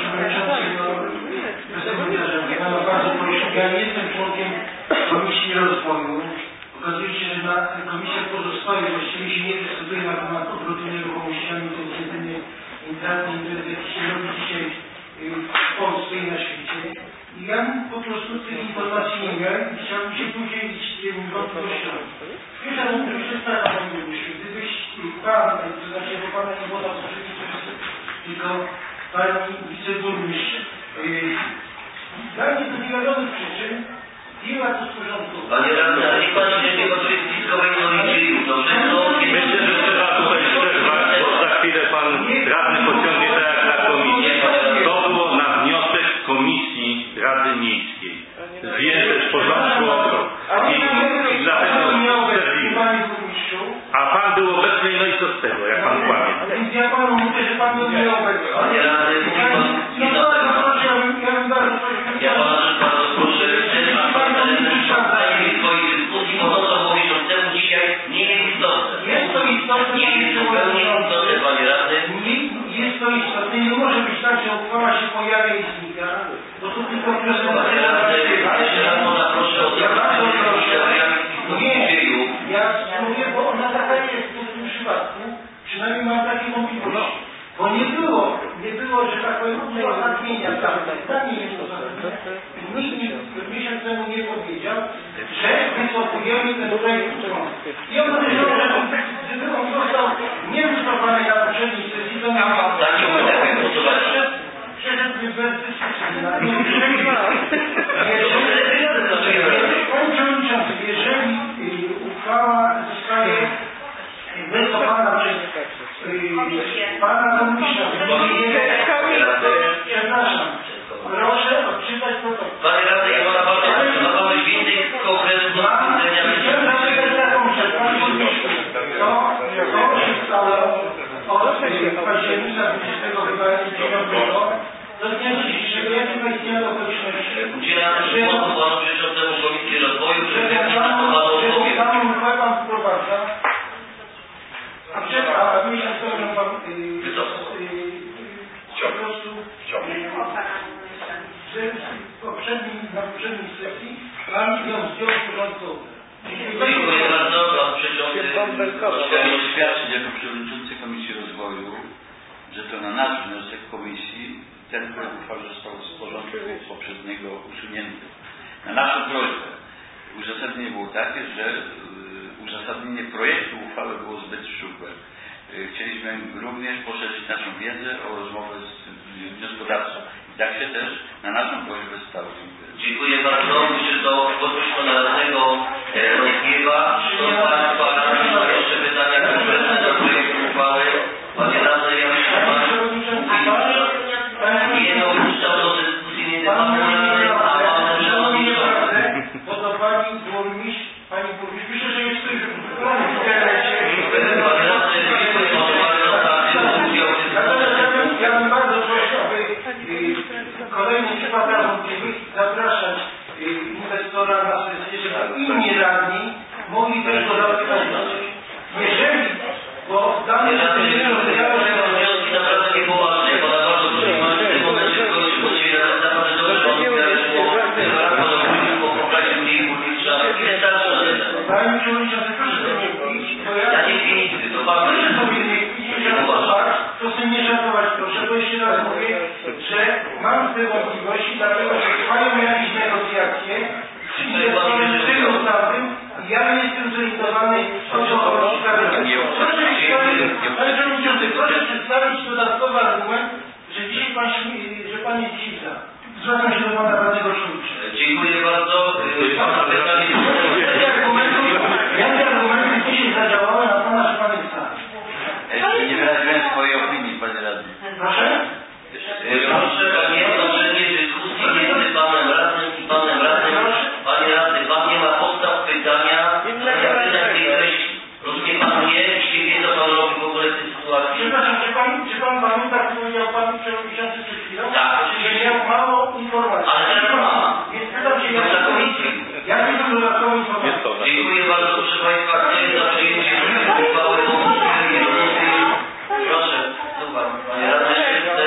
Ja bardzo proszę, ja nie jestem członkiem Komisji Rozwoju. Okazuje się, że na komisjach pozostałych właściwie się nie dyskutuje na temat obrotu nieruchomościami, to jest jedyny intratny interes, jaki się robi dzisiaj w Polsce i na świecie. I ja po prostu tych informacji nie miałem i chciałbym się podzielić tymi wątpliwościami. Pierwsza wątpliwość jest taka, Panie Burmistrzu, gdybyś Pan, to znaczy, bo Pana nie było tam tylko Pani Wiceburmistrz, dla mnie to nie wiadomo przyczyn, firma to z porządku. Panie radny, ale niech Pan się nie gotuje spiskowej nowicy. Myślę, że trzeba tutaj przerwać, bo za chwilę Pan radny pociągnie tak jak na komisji. To było na wniosek Przynajmniej mam takie możliwości. Bo nie było, że tak powiem, uzasadnienia tam, zdanie jest uzasadnienia. Nikt miesiąc temu nie powiedział, że wycofujemy ten projekt uchwały. I on powiedział, że gdyby on został niewycofany na poprzedniej sesji, to przeszedłby bez dyskusji. Jeżeli uchwała zostaje wycofana przez pana komisarza, przepraszam, proszę odczytać protokół. Panie radny, ja pana bardzo proszę być więcej konkretów do stwierdzenia. Chciałem zapytać taką rzecz, panie burmistrzu, co się stało od października 29 do dnia dzisiejszego, jakie zaistniały okoliczności? Udzielamy głosu panu przewodniczącemu Komisji Rozwoju, że panu uchwałę wprowadza, a miesiąc temu pan po prostu na poprzedniej sesji pan ją zdjął z porządku. Dziękuję bardzo, pan przewodniczący. Chciałem oświadczyć jako przewodniczący Komisji Rozwoju, że to na nasz wniosek komisji ten projekt uchwały został z porządku poprzedniego usunięty. Na naszą prośbę uzasadnienie było takie, że uzasadnienie projektu uchwały było zbyt szczupłe. Chcieliśmy również poszerzyć naszą wiedzę o rozmowę z wnioskodawcą. I tak się też na naszą prośbę stało. Dziękuję bardzo. Myślę, że to podwyższono na radnego rozgrywa. Do państwa jeszcze pytania konkretne do projektu uchwały. Panie radny, ja myślę, że pan nie dopuszczał do dyskusji między panem radnym a panem przewodniczącym. Bo to pani burmistrz, myślę, że jest ktoś w internecie. Panie radny, dziękuję panu bardzo za udział w dyskusji. Ja bym bardzo prosił, aby kolejnych przypadkach wątpliwych zapraszać inwestora na sesję, żeby inni radni mogli też go zapytać. Jeżeli, bo dane wnioski naprawdę niepoważne, bo na bardzo proszę w tym momencie kogoś właściwie naprawdę dobrze pan bo poprosił mnie i burmistrza nie starszy na ten temat. Panie przewodniczący, proszę do mnie mówić, bo Ja nie piję nigdy, to pan proszę do mnie nie mówić, to sobie nie żartować proszę, bo jeszcze raz mówię, że mam te wątpliwości, dlatego że trwają jakieś negocjacje z inwestorem z tym tamtym i ja nie jestem zorientowany o co chodzi. Panie przewodniczący, proszę przedstawić dodatkowy argument, że dzisiaj pan jest dzisiaj za. Zwracam się do pana radnego Szulcza. Dziękuję bardzo. Jakie argumenty dzisiaj zadziałały na pana, że pan jest za? Jeszcze nie wyraziłem swojej opinii, panie radny. Proszę? Proszę panie, jednoczenie dyskusji między panem radnym i panem radnym. Panie radny, pan nie ma podstaw pytania, tej treści. Rozumie pan mnie, jeśli wie, co pan robi w ogóle w tej sytuacji. Przepraszam, czy pan pamięta, co powiedział pan przewodniczący przed chwilą? Tak. Że miał mało informacji. Ale teraz ma. Więc pytam się, jakie są dodatkowe informacje? Dziękuję bardzo, proszę państwa. Kto jest za przyjęciem uchwały o proszę, słucham. Panie radny,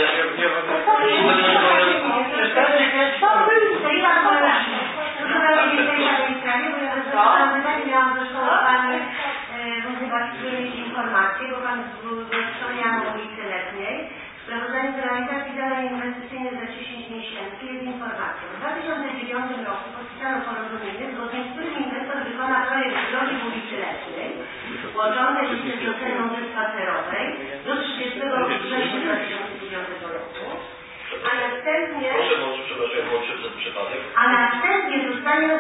informacje, bo pan wspomniał o ulicy Letniej. Sprawozdanie z realizacji zadań inwestycyjnych za 10 miesięcy jest informacją. W 2009 roku podpisano porozumienie, zgodnie z którym inwestor wykona projekt drogi w ulicy Letniej, łączącej ulicę Piosenną ze Spacerowej do 30 września 2009 roku. A następnie zostanie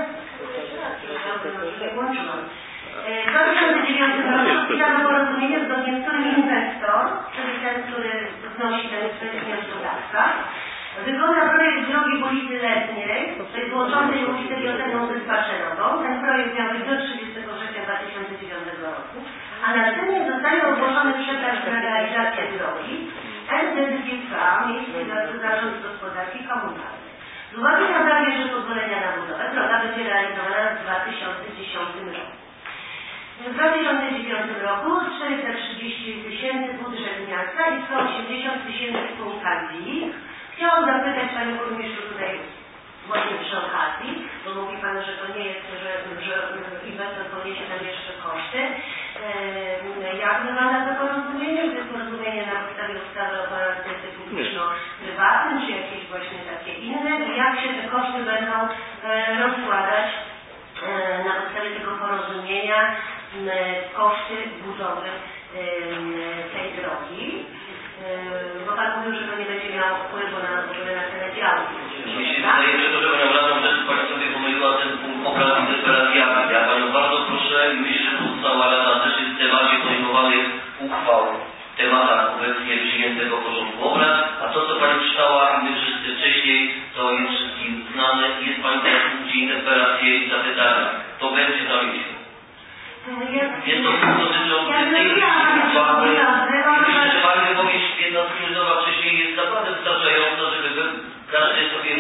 w 2009 roku podpisano porozumienie, zgodnie z którym inwestor, czyli ten, który wnosi ten wnioskodawca, wykona projekt drogi w ulicy Letniej, to jest łączącej ulicę Wiosenną ze Spacerową. Ten projekt miał być do 30 września 2009 roku, a następnie zostanie ogłoszony przetarg na realizację drogi NZGK, Miejski Zarząd Gospodarki Komunalnej. Z uwagi na zabierze pozwolenia na budowę, droga będzie realizowana w 2010 roku. W 2009 roku 430 000 budżet miasta i 180 000 punktacji. Chciałam zapytać panią burmistrzu tutaj właśnie przy okazji, bo mówi pan, że to nie jest, że inwestor poniesie tam jeszcze koszty. jak wygląda to porozumienie, czy to jest porozumienie na podstawie ustawy o partycy publiczno-prywatnym, czy jakieś właśnie takie inne, i jak się te koszty będą rozkładać na podstawie tego porozumienia, koszty budowy tej drogi, bo Pan mówił, że to nie będzie miało wpływu na cenę działki. Mi się wydaje, że to, że Panią Radą też Pani sobie pomyliła ten punkt obrad interpelacji. Ja Panią bardzo proszę i myślę, że tu cała Rada też jest w temacie podejmowanych uchwał w tematach obecnie przyjętego porządku obrad, a to, co Pani czytała i my wszyscy wcześniej, to jest wszystkim znane i jest Pani teraz budzi interpelacje i zapytania. To będzie za miesiąc. Jest to dotyczą tej uchwały. Myślę, że Pani wypowiedź jedna skierowana wcześniej jest naprawdę wystarczająca, żeby każdy sobie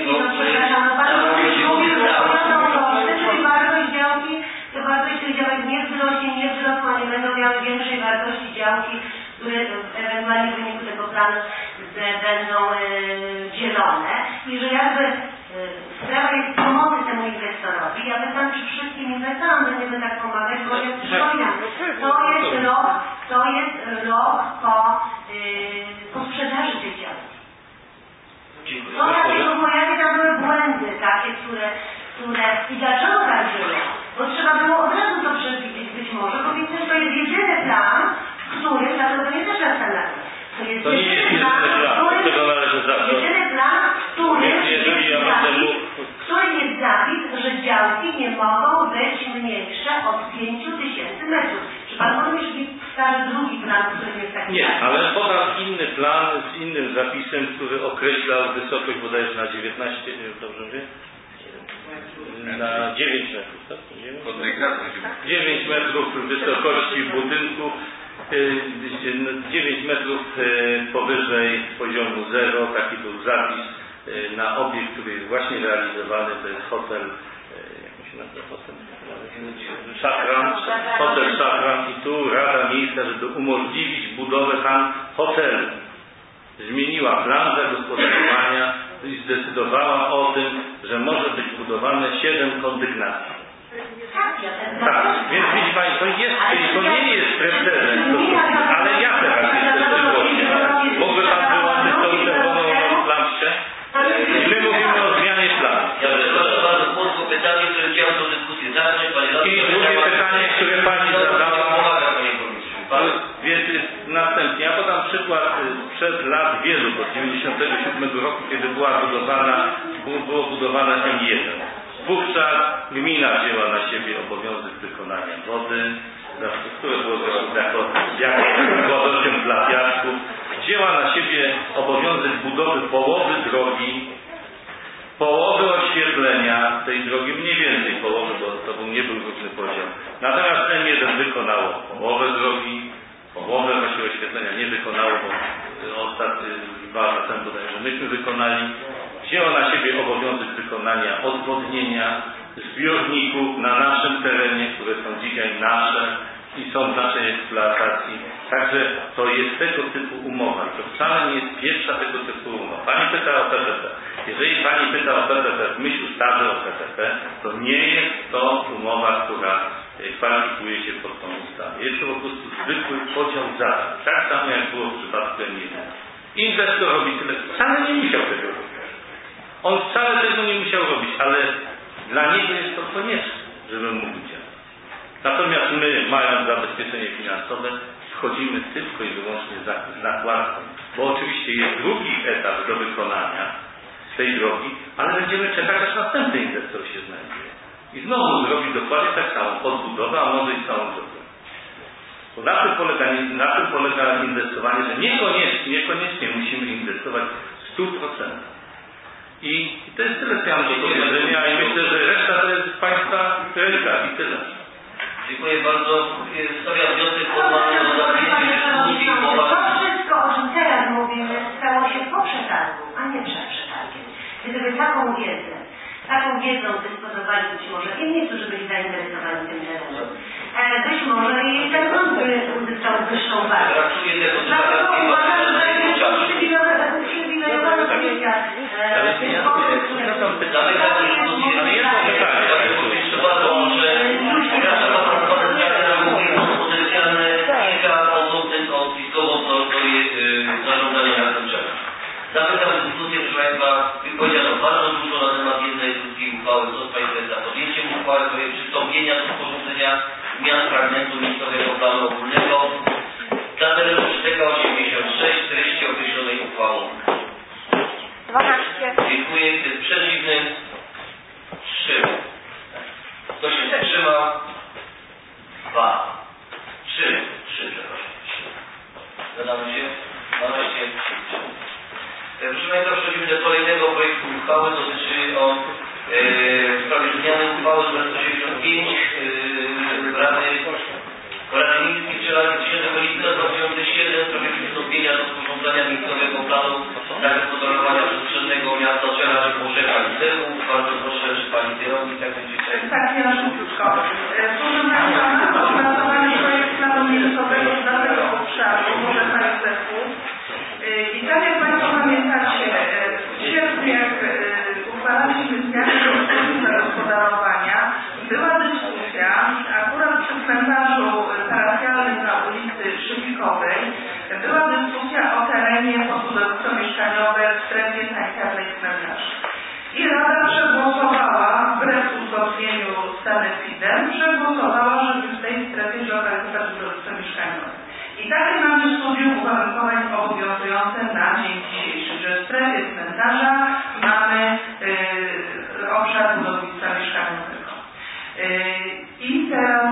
wartość tej działki nie wzrośnie, nie wzrosła, nie będą miały większej wartości działki, które ewentualnie w wyniku tego planu będą dzielone i że jakby sprawa jest pomocy temu inwestorowi. Ja pytam, czy wszystkim inwestorom będziemy tak pomagać, bo jak przypominam, to jest rok po sprzedaży tej działki. Jakie tam były błędy takie, które i dlaczego tak było? Bo trzeba było od razu to przewidzieć być może, bo przecież to jest jedyny plan, który, dlatego to nie też na scenę. To jest jedyny plan, który jest zapis, że działki nie mogą być mniejsze od 5000 metrów. Czy Pan burmistrz mi wskaże drugi plan, który jest taki? Nie, ale podał inny plan z innym zapisem, który określał wysokość bodajże na 19, dobrze mówię? Na 9 metrów, tak? 9 metrów wysokości budynku, 9 metrów powyżej poziomu 0, taki był zapis na obiekt, który jest właśnie realizowany, to jest hotel, jak się nazywa hotel? Szafran, hotel Szafran, i tu Rada Miejska, żeby umożliwić budowę tam hotelu, zmieniła plan zagospodarowania i zdecydowała o tym, że może być budowane 7 kondygnacji. Tak, więc widzi Pani, to nie jest precedens, ale ja teraz jestem w tym głosie. Mógłby Pan wyłączyć tą czerwoną lampkę? My mówimy o zmianie planu. Ja przepraszam bardzo, krótko pytanie, które chciałem tę dyskusję zacząć. I drugie pytanie, które Pani zadała. Więc następnie, ja podam przykład sprzed lat wielu, od 1997 roku, kiedy było budowane M1. Wówczas gmina wzięła na siebie obowiązek wykonania wody, które było jako składowią dla piasków. Wzięła na siebie obowiązek budowy połowy drogi, połowy oświetlenia tej drogi, mniej więcej połowy, bo to nie był różny podział. Natomiast M1 wykonało połowę drogi, połowę właśnie oświetlenia nie wykonało, bo ostatnie 2 lata temu bodajże myśmy wykonali. Wzięło na siebie obowiązek wykonania odwodnienia, zbiorników na naszym terenie, które są dzisiaj nasze i są w naszej eksploatacji. Także to jest tego typu umowa. To wcale nie jest pierwsza tego typu umowa. Pani pyta o PPP. Jeżeli Pani pyta o PPP w myśl ustawy o PPP, to nie jest to umowa, która kwalifikuje się pod tą ustawę. Jest to po prostu zwykły podział zadań. Tak samo jak było w przypadku M1. Inwestor robi tyle, wcale nie musiał tego robić. On wcale tego nie musiał robić, ale dla niego jest to konieczne, żeby mógł działać. Natomiast my, mając zabezpieczenie finansowe, wchodzimy tylko i wyłącznie z nakładką, bo oczywiście jest drugi etap do wykonania tej drogi, ale będziemy czekać, aż następny inwestor się znajdzie. I znowu zrobi dokładnie tak samo, podbudowę, a może i całą drogę. Bo na tym polega inwestowanie, że niekoniecznie musimy inwestować w 100%. I to jest tyle, co ja mam do powiedzenia i myślę, że reszta to jest w Państwa rękach i tyle. Dziękuję bardzo. Stawiam wniosek formalny o zamknięcie dyskusji. To wszystko, o czym teraz mówimy, stało się po przetargu, a nie przed przetargiem. Gdyby taką wiedzą dysponowali być może inni, którzy byli zainteresowani tym terenem. Być może i ten grunt by uzyskał wyższą wartość. Dlatego uważam, że jest to przywilejowana komisja. Ale jedno pytanie. Jeszcze bardzo, że ja trzeba propozycjalne za podjęciem uchwały w sprawie przystąpienia do sporządzenia zmian fragmentu miejscowego planu ogólnego dla terenu Szteka 86 w treści określonej uchwałą. 12. Dziękuję. Kto jest przeciwny? 3. Kto się wstrzymał? 2. 3, przepraszam. Zgadzamy się? 12. Proszę Państwa, przechodzimy do kolejnego projektu uchwały. Dotyczy w sprawie zmiany uchwały nr 185 Rady Miejskiej Przelagi 10 lipca 2007 w sprawie przystąpienia do sporządzania miejscowego planu zagospodarowania przestrzennego miasta Cielaży Bożecha i Cechów. Bardzo proszę, czy Pani kierownik, jak będzie chciała. Tak, ja szybciutko. Proszę Państwa, mamy opracowany projekt planu miejscowego dla tego obszaru Bożecha i Cechów. I tak jak Państwo pamiętacie, w sierpniu jak uchwalaliśmy zmiany do zagospodarowania, była dyskusja akurat przy cmentarzu parafialnym na ulicy Szybikowej, była dyskusja o terenie pod budownictwo mieszkaniowe w strefie sanitarnej cmentarza. I Rada przegłosowała, wbrew uzgodnieniu z sanepidem, przegłosowała, żeby w tej strefie zlokalizować budownictwo mieszkaniowe. I takie mamy studium uwarunkowań obowiązujące na dzień dzisiejszy, że w strefie cmentarza mamy obszar budownictwa mieszkaniowego. I teraz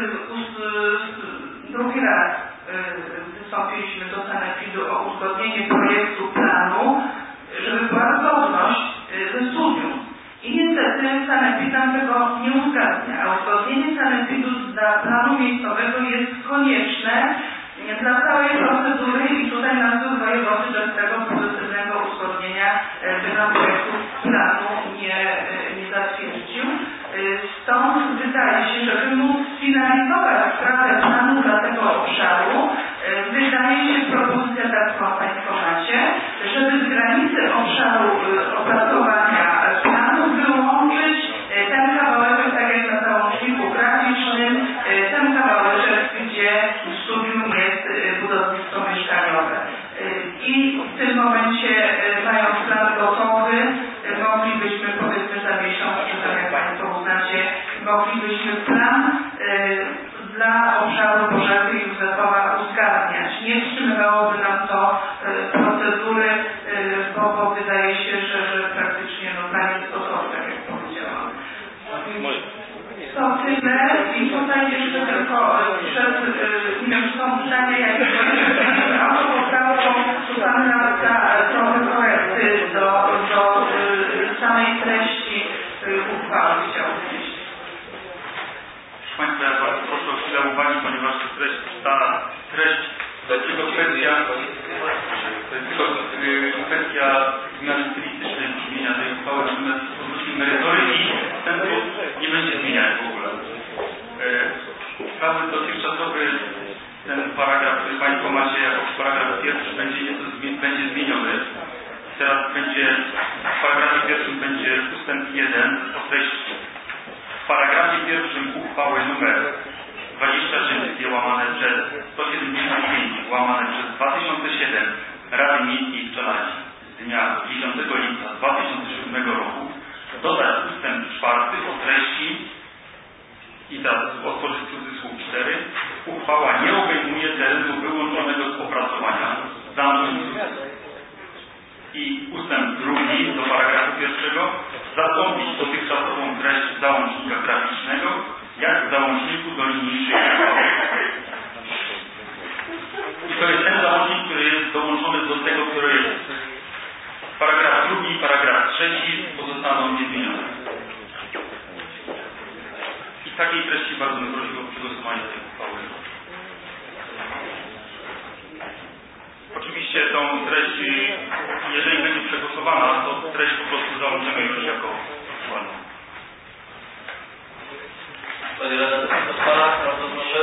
drugi raz wystąpiliśmy do sanepidu o uzgodnienie projektu planu, żeby była zgodność ze studium. I niestety sanepid nam tego nie uzgadnia, a uzgodnienie sanepidu dla planu miejscowego jest konieczne dla całej procedury i tutaj nadzór wojewody bez tego pozytywnego uzgodnienia by nam projektu planu nie zatwierdził. Stąd wydaje się, żeby móc sfinalizować sprawę planu dla tego obszaru, wydaje się propozycja taką Państwo macie, żeby z granicy obszaru opracowania planu wyłączyć ten kawałek, tak jak na załączniku graficznym, ten kawałeczek, gdzie w studium jest budownictwo mieszkaniowe. I w tym momencie, mając plan gotowy, moglibyśmy, powiedzmy za miesiąc, czy tak jak Państwo uznacie, moglibyśmy plan dla obszaru Bożechy i Józefowa uzgadniać. Nie wstrzymywałoby nam to procedury, bo wydaje się, że praktycznie plan jest gotowy, tak jak powiedziałam. To tyle i tutaj jeszcze tylko nie wiem, czy są pytania, jakie autopoprawką Pan Radca trochę korekty do samej treści uchwały chciał wnieść. Proszę Państwa, ja bardzo proszę o chwilę uwagi, ponieważ ta treść to jest tylko kwestia zmiany stylistycznej brzmienia tej uchwały, natomiast odnośnie merytoryki ten nie będzie zmieniać w ogóle. Cały dotychczasowy ten paragraf, który Państwo macie jako paragraf pierwszy, będzie zmieniony. Teraz będzie w paragrafie pierwszym będzie ustęp 1 o treści. W paragrafie pierwszym uchwały numer 23 łamane przez 175 łamane przez 2007 Rady Miejskiej w Czelazi z dnia 10 lipca 2007 roku dodać ustęp 4 o treści i teraz otworzyć cudzysłów 4. Uchwała nie obejmuje terenu wyłączonego z opracowania. Zamknąć cudzysłów. I ustęp 2 do paragrafu 1 zastąpić dotychczasową treść załącznika graficznego jak w załączniku do niniejszej uchwały. I to jest ten załącznik, który jest dołączony do tego, który jest. Paragraf 2 i paragraf 3 pozostaną niezmienione. I takiej treści bardzo bym prosił o przegłosowanie tej uchwały. Oczywiście tą treść, jeżeli będzie przegłosowana, to treść po prostu załączymy już jako aktualną. Panie Radny, bardzo proszę.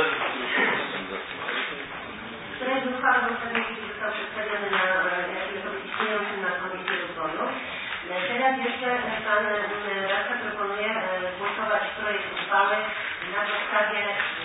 Projekt uchwały został przedstawiony na istniejącym na Komisji Rozwoju. Teraz jeszcze Pan Radca proponuje głosować projekt uchwały na podstawie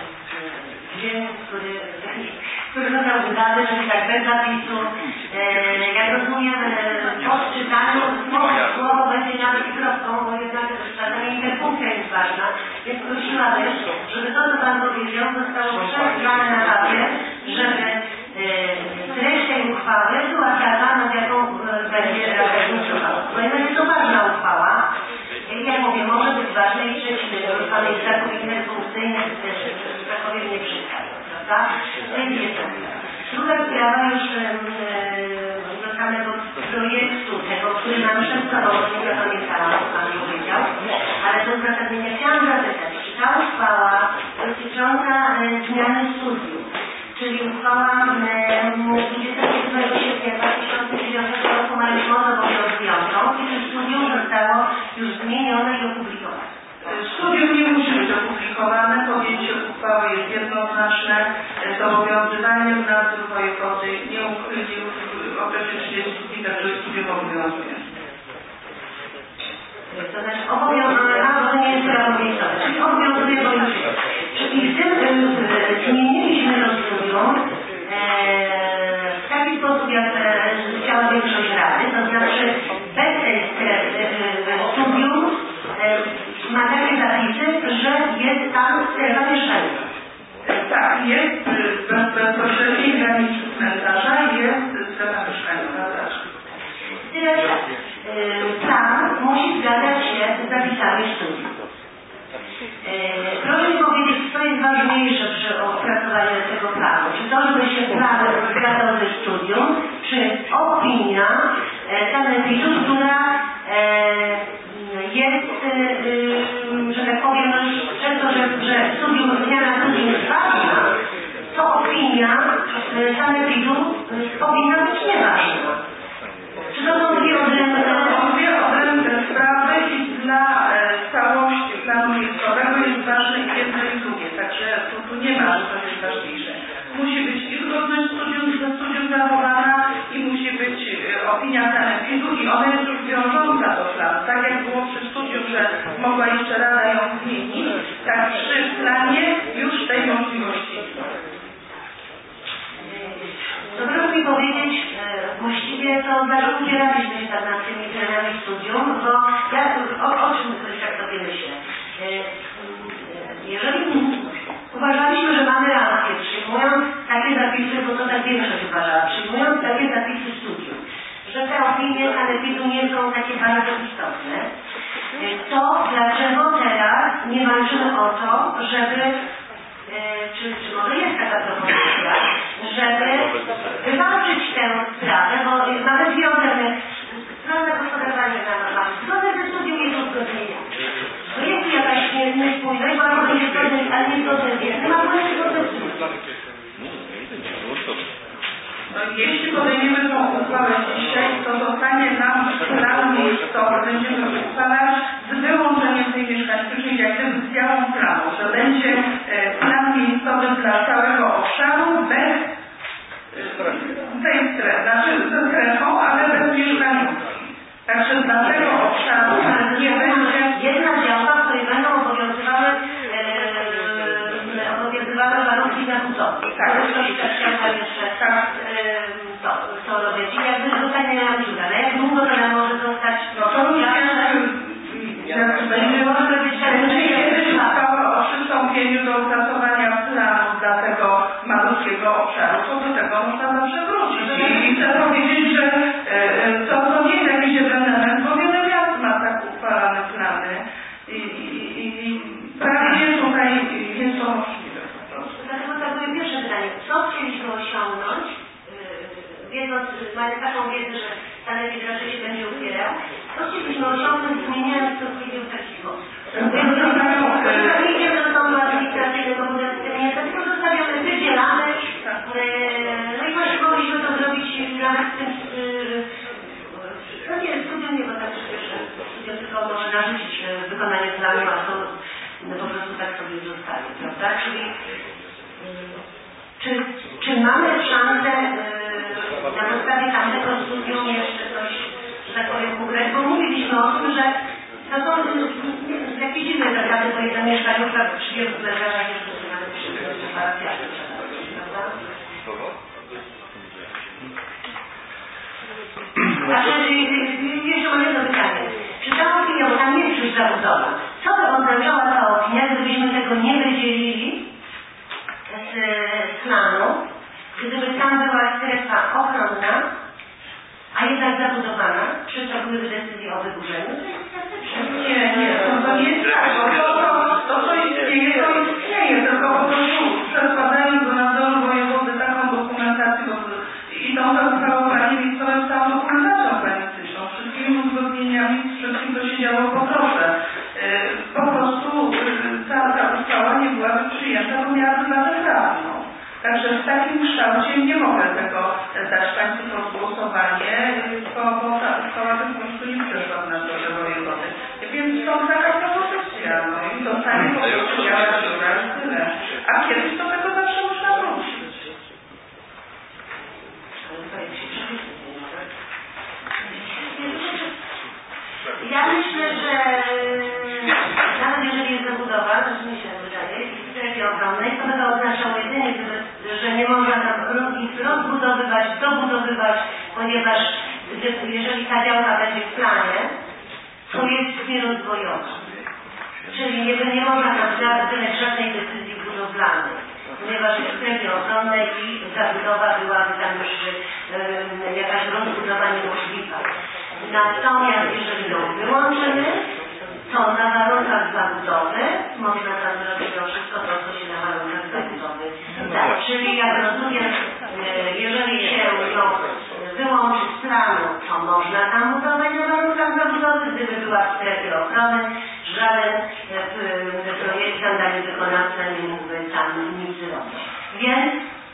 który został wydany, czyli tak bez zapisu. Jak rozumiem, po odczytaniu słowo będzie nawet prostą, bo jednak przedstawienie interpunkcji ważna, więc prosiłabym, żeby to, co Pan powiedział, zostało przesłane na papier, żeby treść tej uchwały była taka, nad jaką będzie Rada głosowała. Bo jednak jest to ważna uchwała. Jak mówię, może być ważne i przeciwne, bo Pan jest całkowicie funkcyjny, że tak powiem, nie przeszkadza, prawda? To jest jedna sprawa. Druga sprawa już do samego projektu, tego, który nam przedstawiał, nie zapamiętałam, co Pan powiedział, ale to uzasadnienie chciałam zapytać, czy ta uchwała dotycząca zmiany studiów, czyli uchwała 27 sierpnia 2009 roku mają moc obowiązującą i czy studium zostało już zmienione i opublikowane? Studium nie musi być opublikowane, podjęcie uchwały jest jednoznaczne, zobowiązywanie z nadzór wojewody nie uchylił w okresie 30 dni, także studium obowiązuje. To znaczy obowiązuje, bo nie jest prawo miejscowe, czyli obowiązuje, bo już jest. Czyli w tym zmieniliśmy to studium w taki sposób, jak chciała większość Rady, to znaczy bez tej studium ma takie zapisy, że jest tam strefa mieszkalna. Tak, jest bezpośredniej granicy cmentarza i jest strefa mieszkaniowa. Plan musi zgadzać się z zapisami studium. Proszę mi powiedzieć, co jest ważniejsze przy opracowaniu tego planu. Czy to, żeby się plan zgadzał ze studium, czy opinia sanepidu, która jest, że tak powiem, przez to, że zmiana studium jest ważna, to opinia sanepidu powinna być nieważna. Czy to są dwie odrębne sprawy i dla całości planu miejscowego jest ważne i jedno i drugie, także tu nie ma, że to jest ważniejsze. Musi być i zgodność ze studium zachowana i musi być opinia sanepidu i ona jest już wiążąca do planu. Tak jak było przy studium, że mogła jeszcze Rada ją zmienić, tak przy planie już tej możliwości nie ma. To proszę mi powiedzieć, właściwie to udzielaliśmy się tak nad tymi zmianami studium, bo ja o czym tak sobie myślę. Jeżeli uważaliśmy, że mamy rację, przyjmując takie zapisy, bo to tak większość uważała, przyjmując takie zapisy studium, że te opinie sanepidu nie są takie bardzo istotne, to dlaczego teraz nie walczymy o to, żeby czy może jest taka propozycja, żeby wywalczyć tę sprawę, bo mamy dwie alternatywne. Sprawa gospodarowania mamy zgodę ze studium i uzgodnienia. To jest jakaś niespójność, bo albo będzie zgodne, ale nie zgodne jest. Nie ma wolności procesu. No, jeśli podejmiemy tą uchwałę dzisiaj, to zostanie nam plan miejscowy, będziemy uchwalać z wyłączeniem tej mieszkańskiej, czyli jak gdyby z białą plamą, że będzie plan miejscowy dla całego obszaru bez tej strefy, znaczy ze strefą, ale bez mieszkaniówki. Także dla tego obszaru nie będzie jedna działka, w której będą obowiązywały warunki zabudowy. Tak, ktoś tak chciał jeszcze to robić. I jakby zostanie nam dziura. No jak długo to nam może zostać? No to już będzie kiedyś uchwała o przystąpieniu do opracowania planu dla tego malutkiego obszaru, to do tego można zawsze wrócić. I chcę powiedzieć, że to nie jest jakiś ewenement, bo wiele miast ma tak uchwalane plany i prawie tutaj jest to możliwe. Dlatego to było pierwsze pytanie. Co chcieliśmy osiągnąć, wiedząc, mamy taką wiedzę, że sanepid raczej się będzie upierał, co chcieliśmy osiągnąć, zmieniając to w taki sposób? Nie idziemy do sądu administracyjnego, bo tylko zostawiamy, wydzielamy, no i właśnie mogliśmy to zrobić nawet w tym, no nie, studium nie, bo tak przecież studium tylko może narzucić wykonanie planu, a to po prostu tak sobie zostaje, prawda? Czyli czy mamy szansę na podstawie tamtego studium jeszcze coś, że tak powiem, ugrać? Bo mówiliśmy o tym, że to są jakieś inne zasady, bo jedna mieszkaniówka przy wielu leżach jeszcze nawet przy parafiacie, prawda? Znaczy, jeszcze mam jedno pytanie. Czy ta opinia, bo tam jest już zabudowa, co by oznaczała byłaby przyjęta, bo miałaby bazę prawną. Także w takim kształcie nie mogę tego dać Państwu pod głosowanie, bo ta uchwała po prostu nie przeszła w nadzorze wojewody. Więc stąd taka propozycja, no i dostanie po prostu biała dziura i tyle. A kiedyś do tego zawsze można wrócić. Ja myślę, że nawet jeżeli jest zabudowa, to mi się wydaje, i w strefie ochronnej, to by to oznaczało jedynie, że nie można tam rozbudowywać, dobudowywać, ponieważ jeżeli ta działka będzie w planie, to jest nierozwojowa. Czyli nie można tam wydać żadnej decyzji budowlanej, ponieważ w strefie ochronnej i zabudowa byłaby tam już jakaś rozbudowa niemożliwa. Natomiast jeżeli ją wyłączymy, to na warunkach zabudowy można tam zrobić wszystko to, co się na warunkach zabudowy da. Czyli jak rozumiem, jeżeli się ją wyłączy z planu, to można tam budować na warunkach zabudowy. Gdyby była w strefie ochrony, żaden projektant ani wykonawca nie mógłby tam nic robić. Więc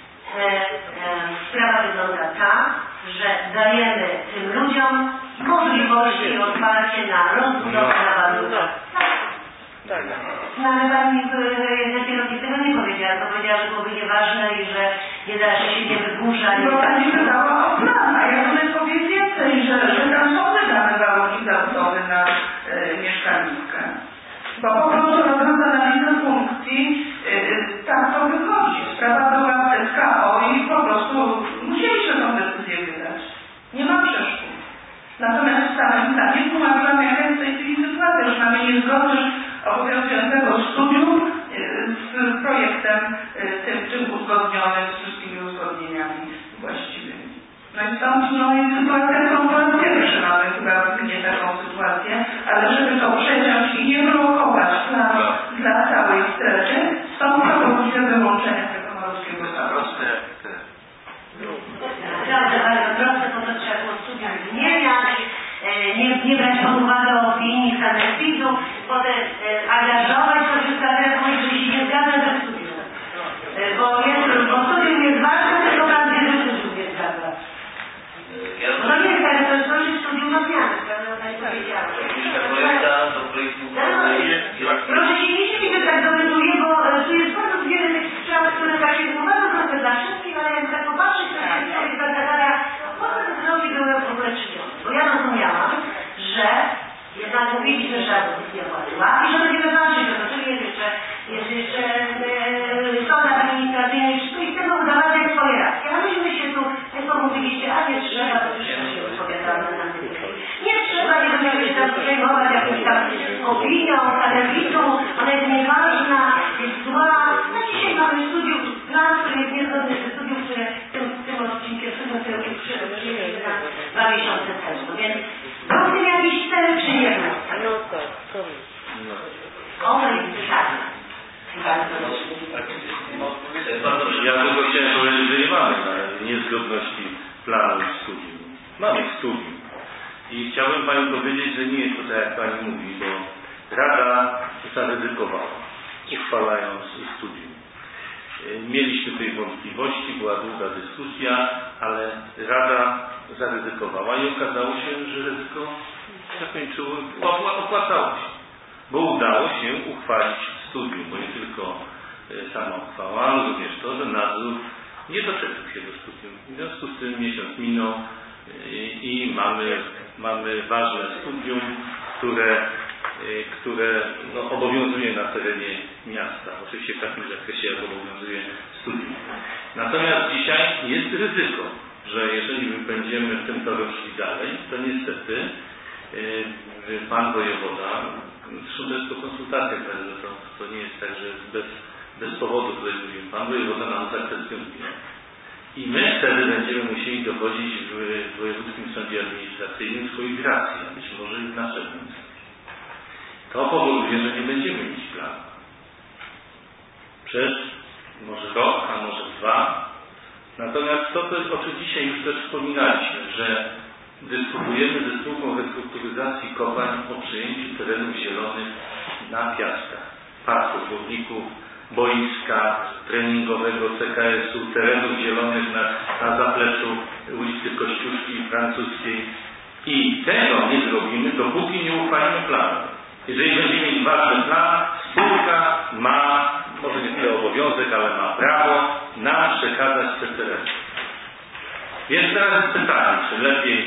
sprawa wygląda tak, że dajemy tym ludziom możliwości i otwarcie na rozbudowę na warunkach. Tak. No ale Pani Jacek tego nie powiedziała, to powiedziała, że byłoby nieważne i że nie da się nie wygłusza. Bo Pani pytała o plan, a ja tutaj powiem więcej, że tam są wydane warunki zabudowy na mieszkalnickę. Bo po prostu robiąc analizę funkcji, tak to wychodzi. Sprawa była w SKO i po prostu musieliśmy tą decyzję wydać. Nie ma przeszkód. Natomiast w samym planie tłumaczyłam, jaka jest w tej chwili sytuacja, że mamy niezgodność obowiązującego studium z projektem tym uzgodnionym, z wszystkimi uzgodnieniami właściwymi. No i stąd sytuacja są po raz pierwszy mamy chyba nie taką sytuację, ale żeby to przeciąć i nie blokować planu dla całej strefy, stąd propozycja wyłączenia tego malutkiego proste jak te. Naprawdę bardzo proste, bo to trzeba było studium zmieniać, nie brać pod uwagę opinii sanepidu, potem angażować to wszystko, a teraz mówić, że się nie zgadza ze studium. Bo studium jest ważne, tylko pan wie, że studium nie zgadza. No nie jest tak, że to jest właśnie studium na zmianę, prawda, tak powiedziała. Proszę się nie dziwić, że tak dowiaduję, bo tu jest bardzo wiele tych spraw, które tak się uważa trochę dla wszystkich, ale jak tak popatrzeć, to się człowiek zagadania, po co te drogi były w ogóle czynione. Bo ja rozumiałam, że jednak mówiliśmy, że nie płaciła i że będziemy walczyć o to, czyli jest jeszcze sąd administracyjny i z tego udowadniać swoje racje. A myśmy się tu, jak mówiliście, a nie trzeba, to już się wypowiadamy na tym. Nie trzeba, nie będziemy się tam przejmować jakąś tam opinią, sanepidu, ona jest nieważna, jest zła. No dzisiaj mamy studium, plan, który jest niezgodny ze studium, które tym odcinkiem, które już przyjęliśmy na 2 miesiące temu. Więc był w tym jakiś cel, czy nie był? No tak, to ono jest pytanie. Ja tylko chciałem powiedzieć, że nie mamy niezgodności planu i studium. Mamy studium. I chciałbym Pani powiedzieć, że nie jest to tak, jak Pani mówi, bo Rada zaryzykowała, uchwalając studium. Mieliśmy tej wątpliwości, była długa dyskusja, ale Rada zaryzykowała i okazało się, że ryzyko zakończyło, opłacało się, bo udało się uchwalić studium, bo nie tylko sama uchwała, ale również to, że nadzór nie doczepił się do studium. W związku z tym miesiąc minął i mamy ważne studium, które obowiązuje na terenie miasta. Oczywiście w takim zakresie, jak obowiązuje studium. Natomiast dzisiaj jest ryzyko, że jeżeli będziemy w tym torze szli dalej, to niestety pan wojewoda, zresztą to jest po konsultacjach, także to nie jest tak, że bez powodu tutaj mówimy, pan wojewoda nam zakwestionuje. I my wtedy będziemy musieli dochodzić w Wojewódzkim Sądzie Administracyjnym swoich racji, a być może i w naszym. To powoduje, że nie będziemy mieć planu. Przez może rok, a może 2. Natomiast to, o czym dzisiaj już też wspominaliśmy, że dyskutujemy ze spółką restrukturyzacji kopalń o przyjęciu terenów zielonych na Piastach, parku górników boiska treningowego CKS-u, terenów zielonych na zapleczu ulicy Kościuszki Francuskiej. I tego nie zrobimy, dopóki nie uchwalimy planu. Jeżeli będziemy mieć ważny plan, spółka ma, może nie tyle obowiązek, ale ma prawo nam przekazać te tereny. Więc teraz pytanie, czy lepiej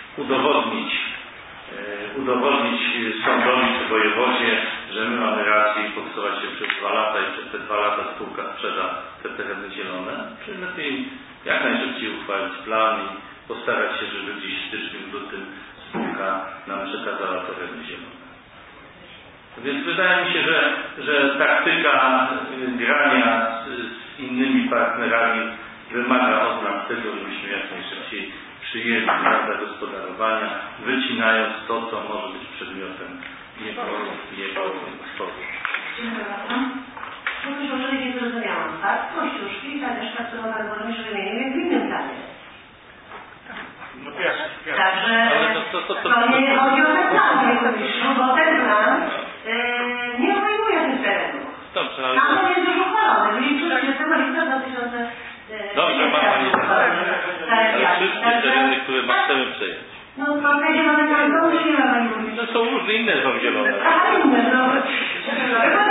udowodnić sądowi czy wojewodzie, że my mamy rację i podsuwać się przez 2 lata i przez te 2 lata spółka sprzeda te tereny zielone, czy lepiej jak najszybciej uchwalić plan i postarać się, żeby gdzieś w styczniu, lutym spółka nam przekazała tereny zielone. Więc wydaje mi się, że taktyka grania z innymi partnerami wymaga od nas tego, żebyśmy jak najszybciej przyjęli plan zagospodarowania, wycinając to, co może być przedmiotem jego sporu. Dziękuję bardzo. No to już może nie zrozumiałam. Tak? Kościuszki i ta reszta, którą Pan Burmistrz wymienił, jest w innym planie. No jasne. Także to nie chodzi o ten plan, Panie Burmistrzu, bo ten plan nie obejmuje tych terenów. Dobrze, ale... Tam to jest już uchwalone. Mieli 30 lipca 2000. Dobrze, ma Pani ale wszystkie tereny, które chcemy przejąć. No to będzie mamy taką, czy nie ma Pani Burmistrz? No są różne inne, są zielone. A inne, no.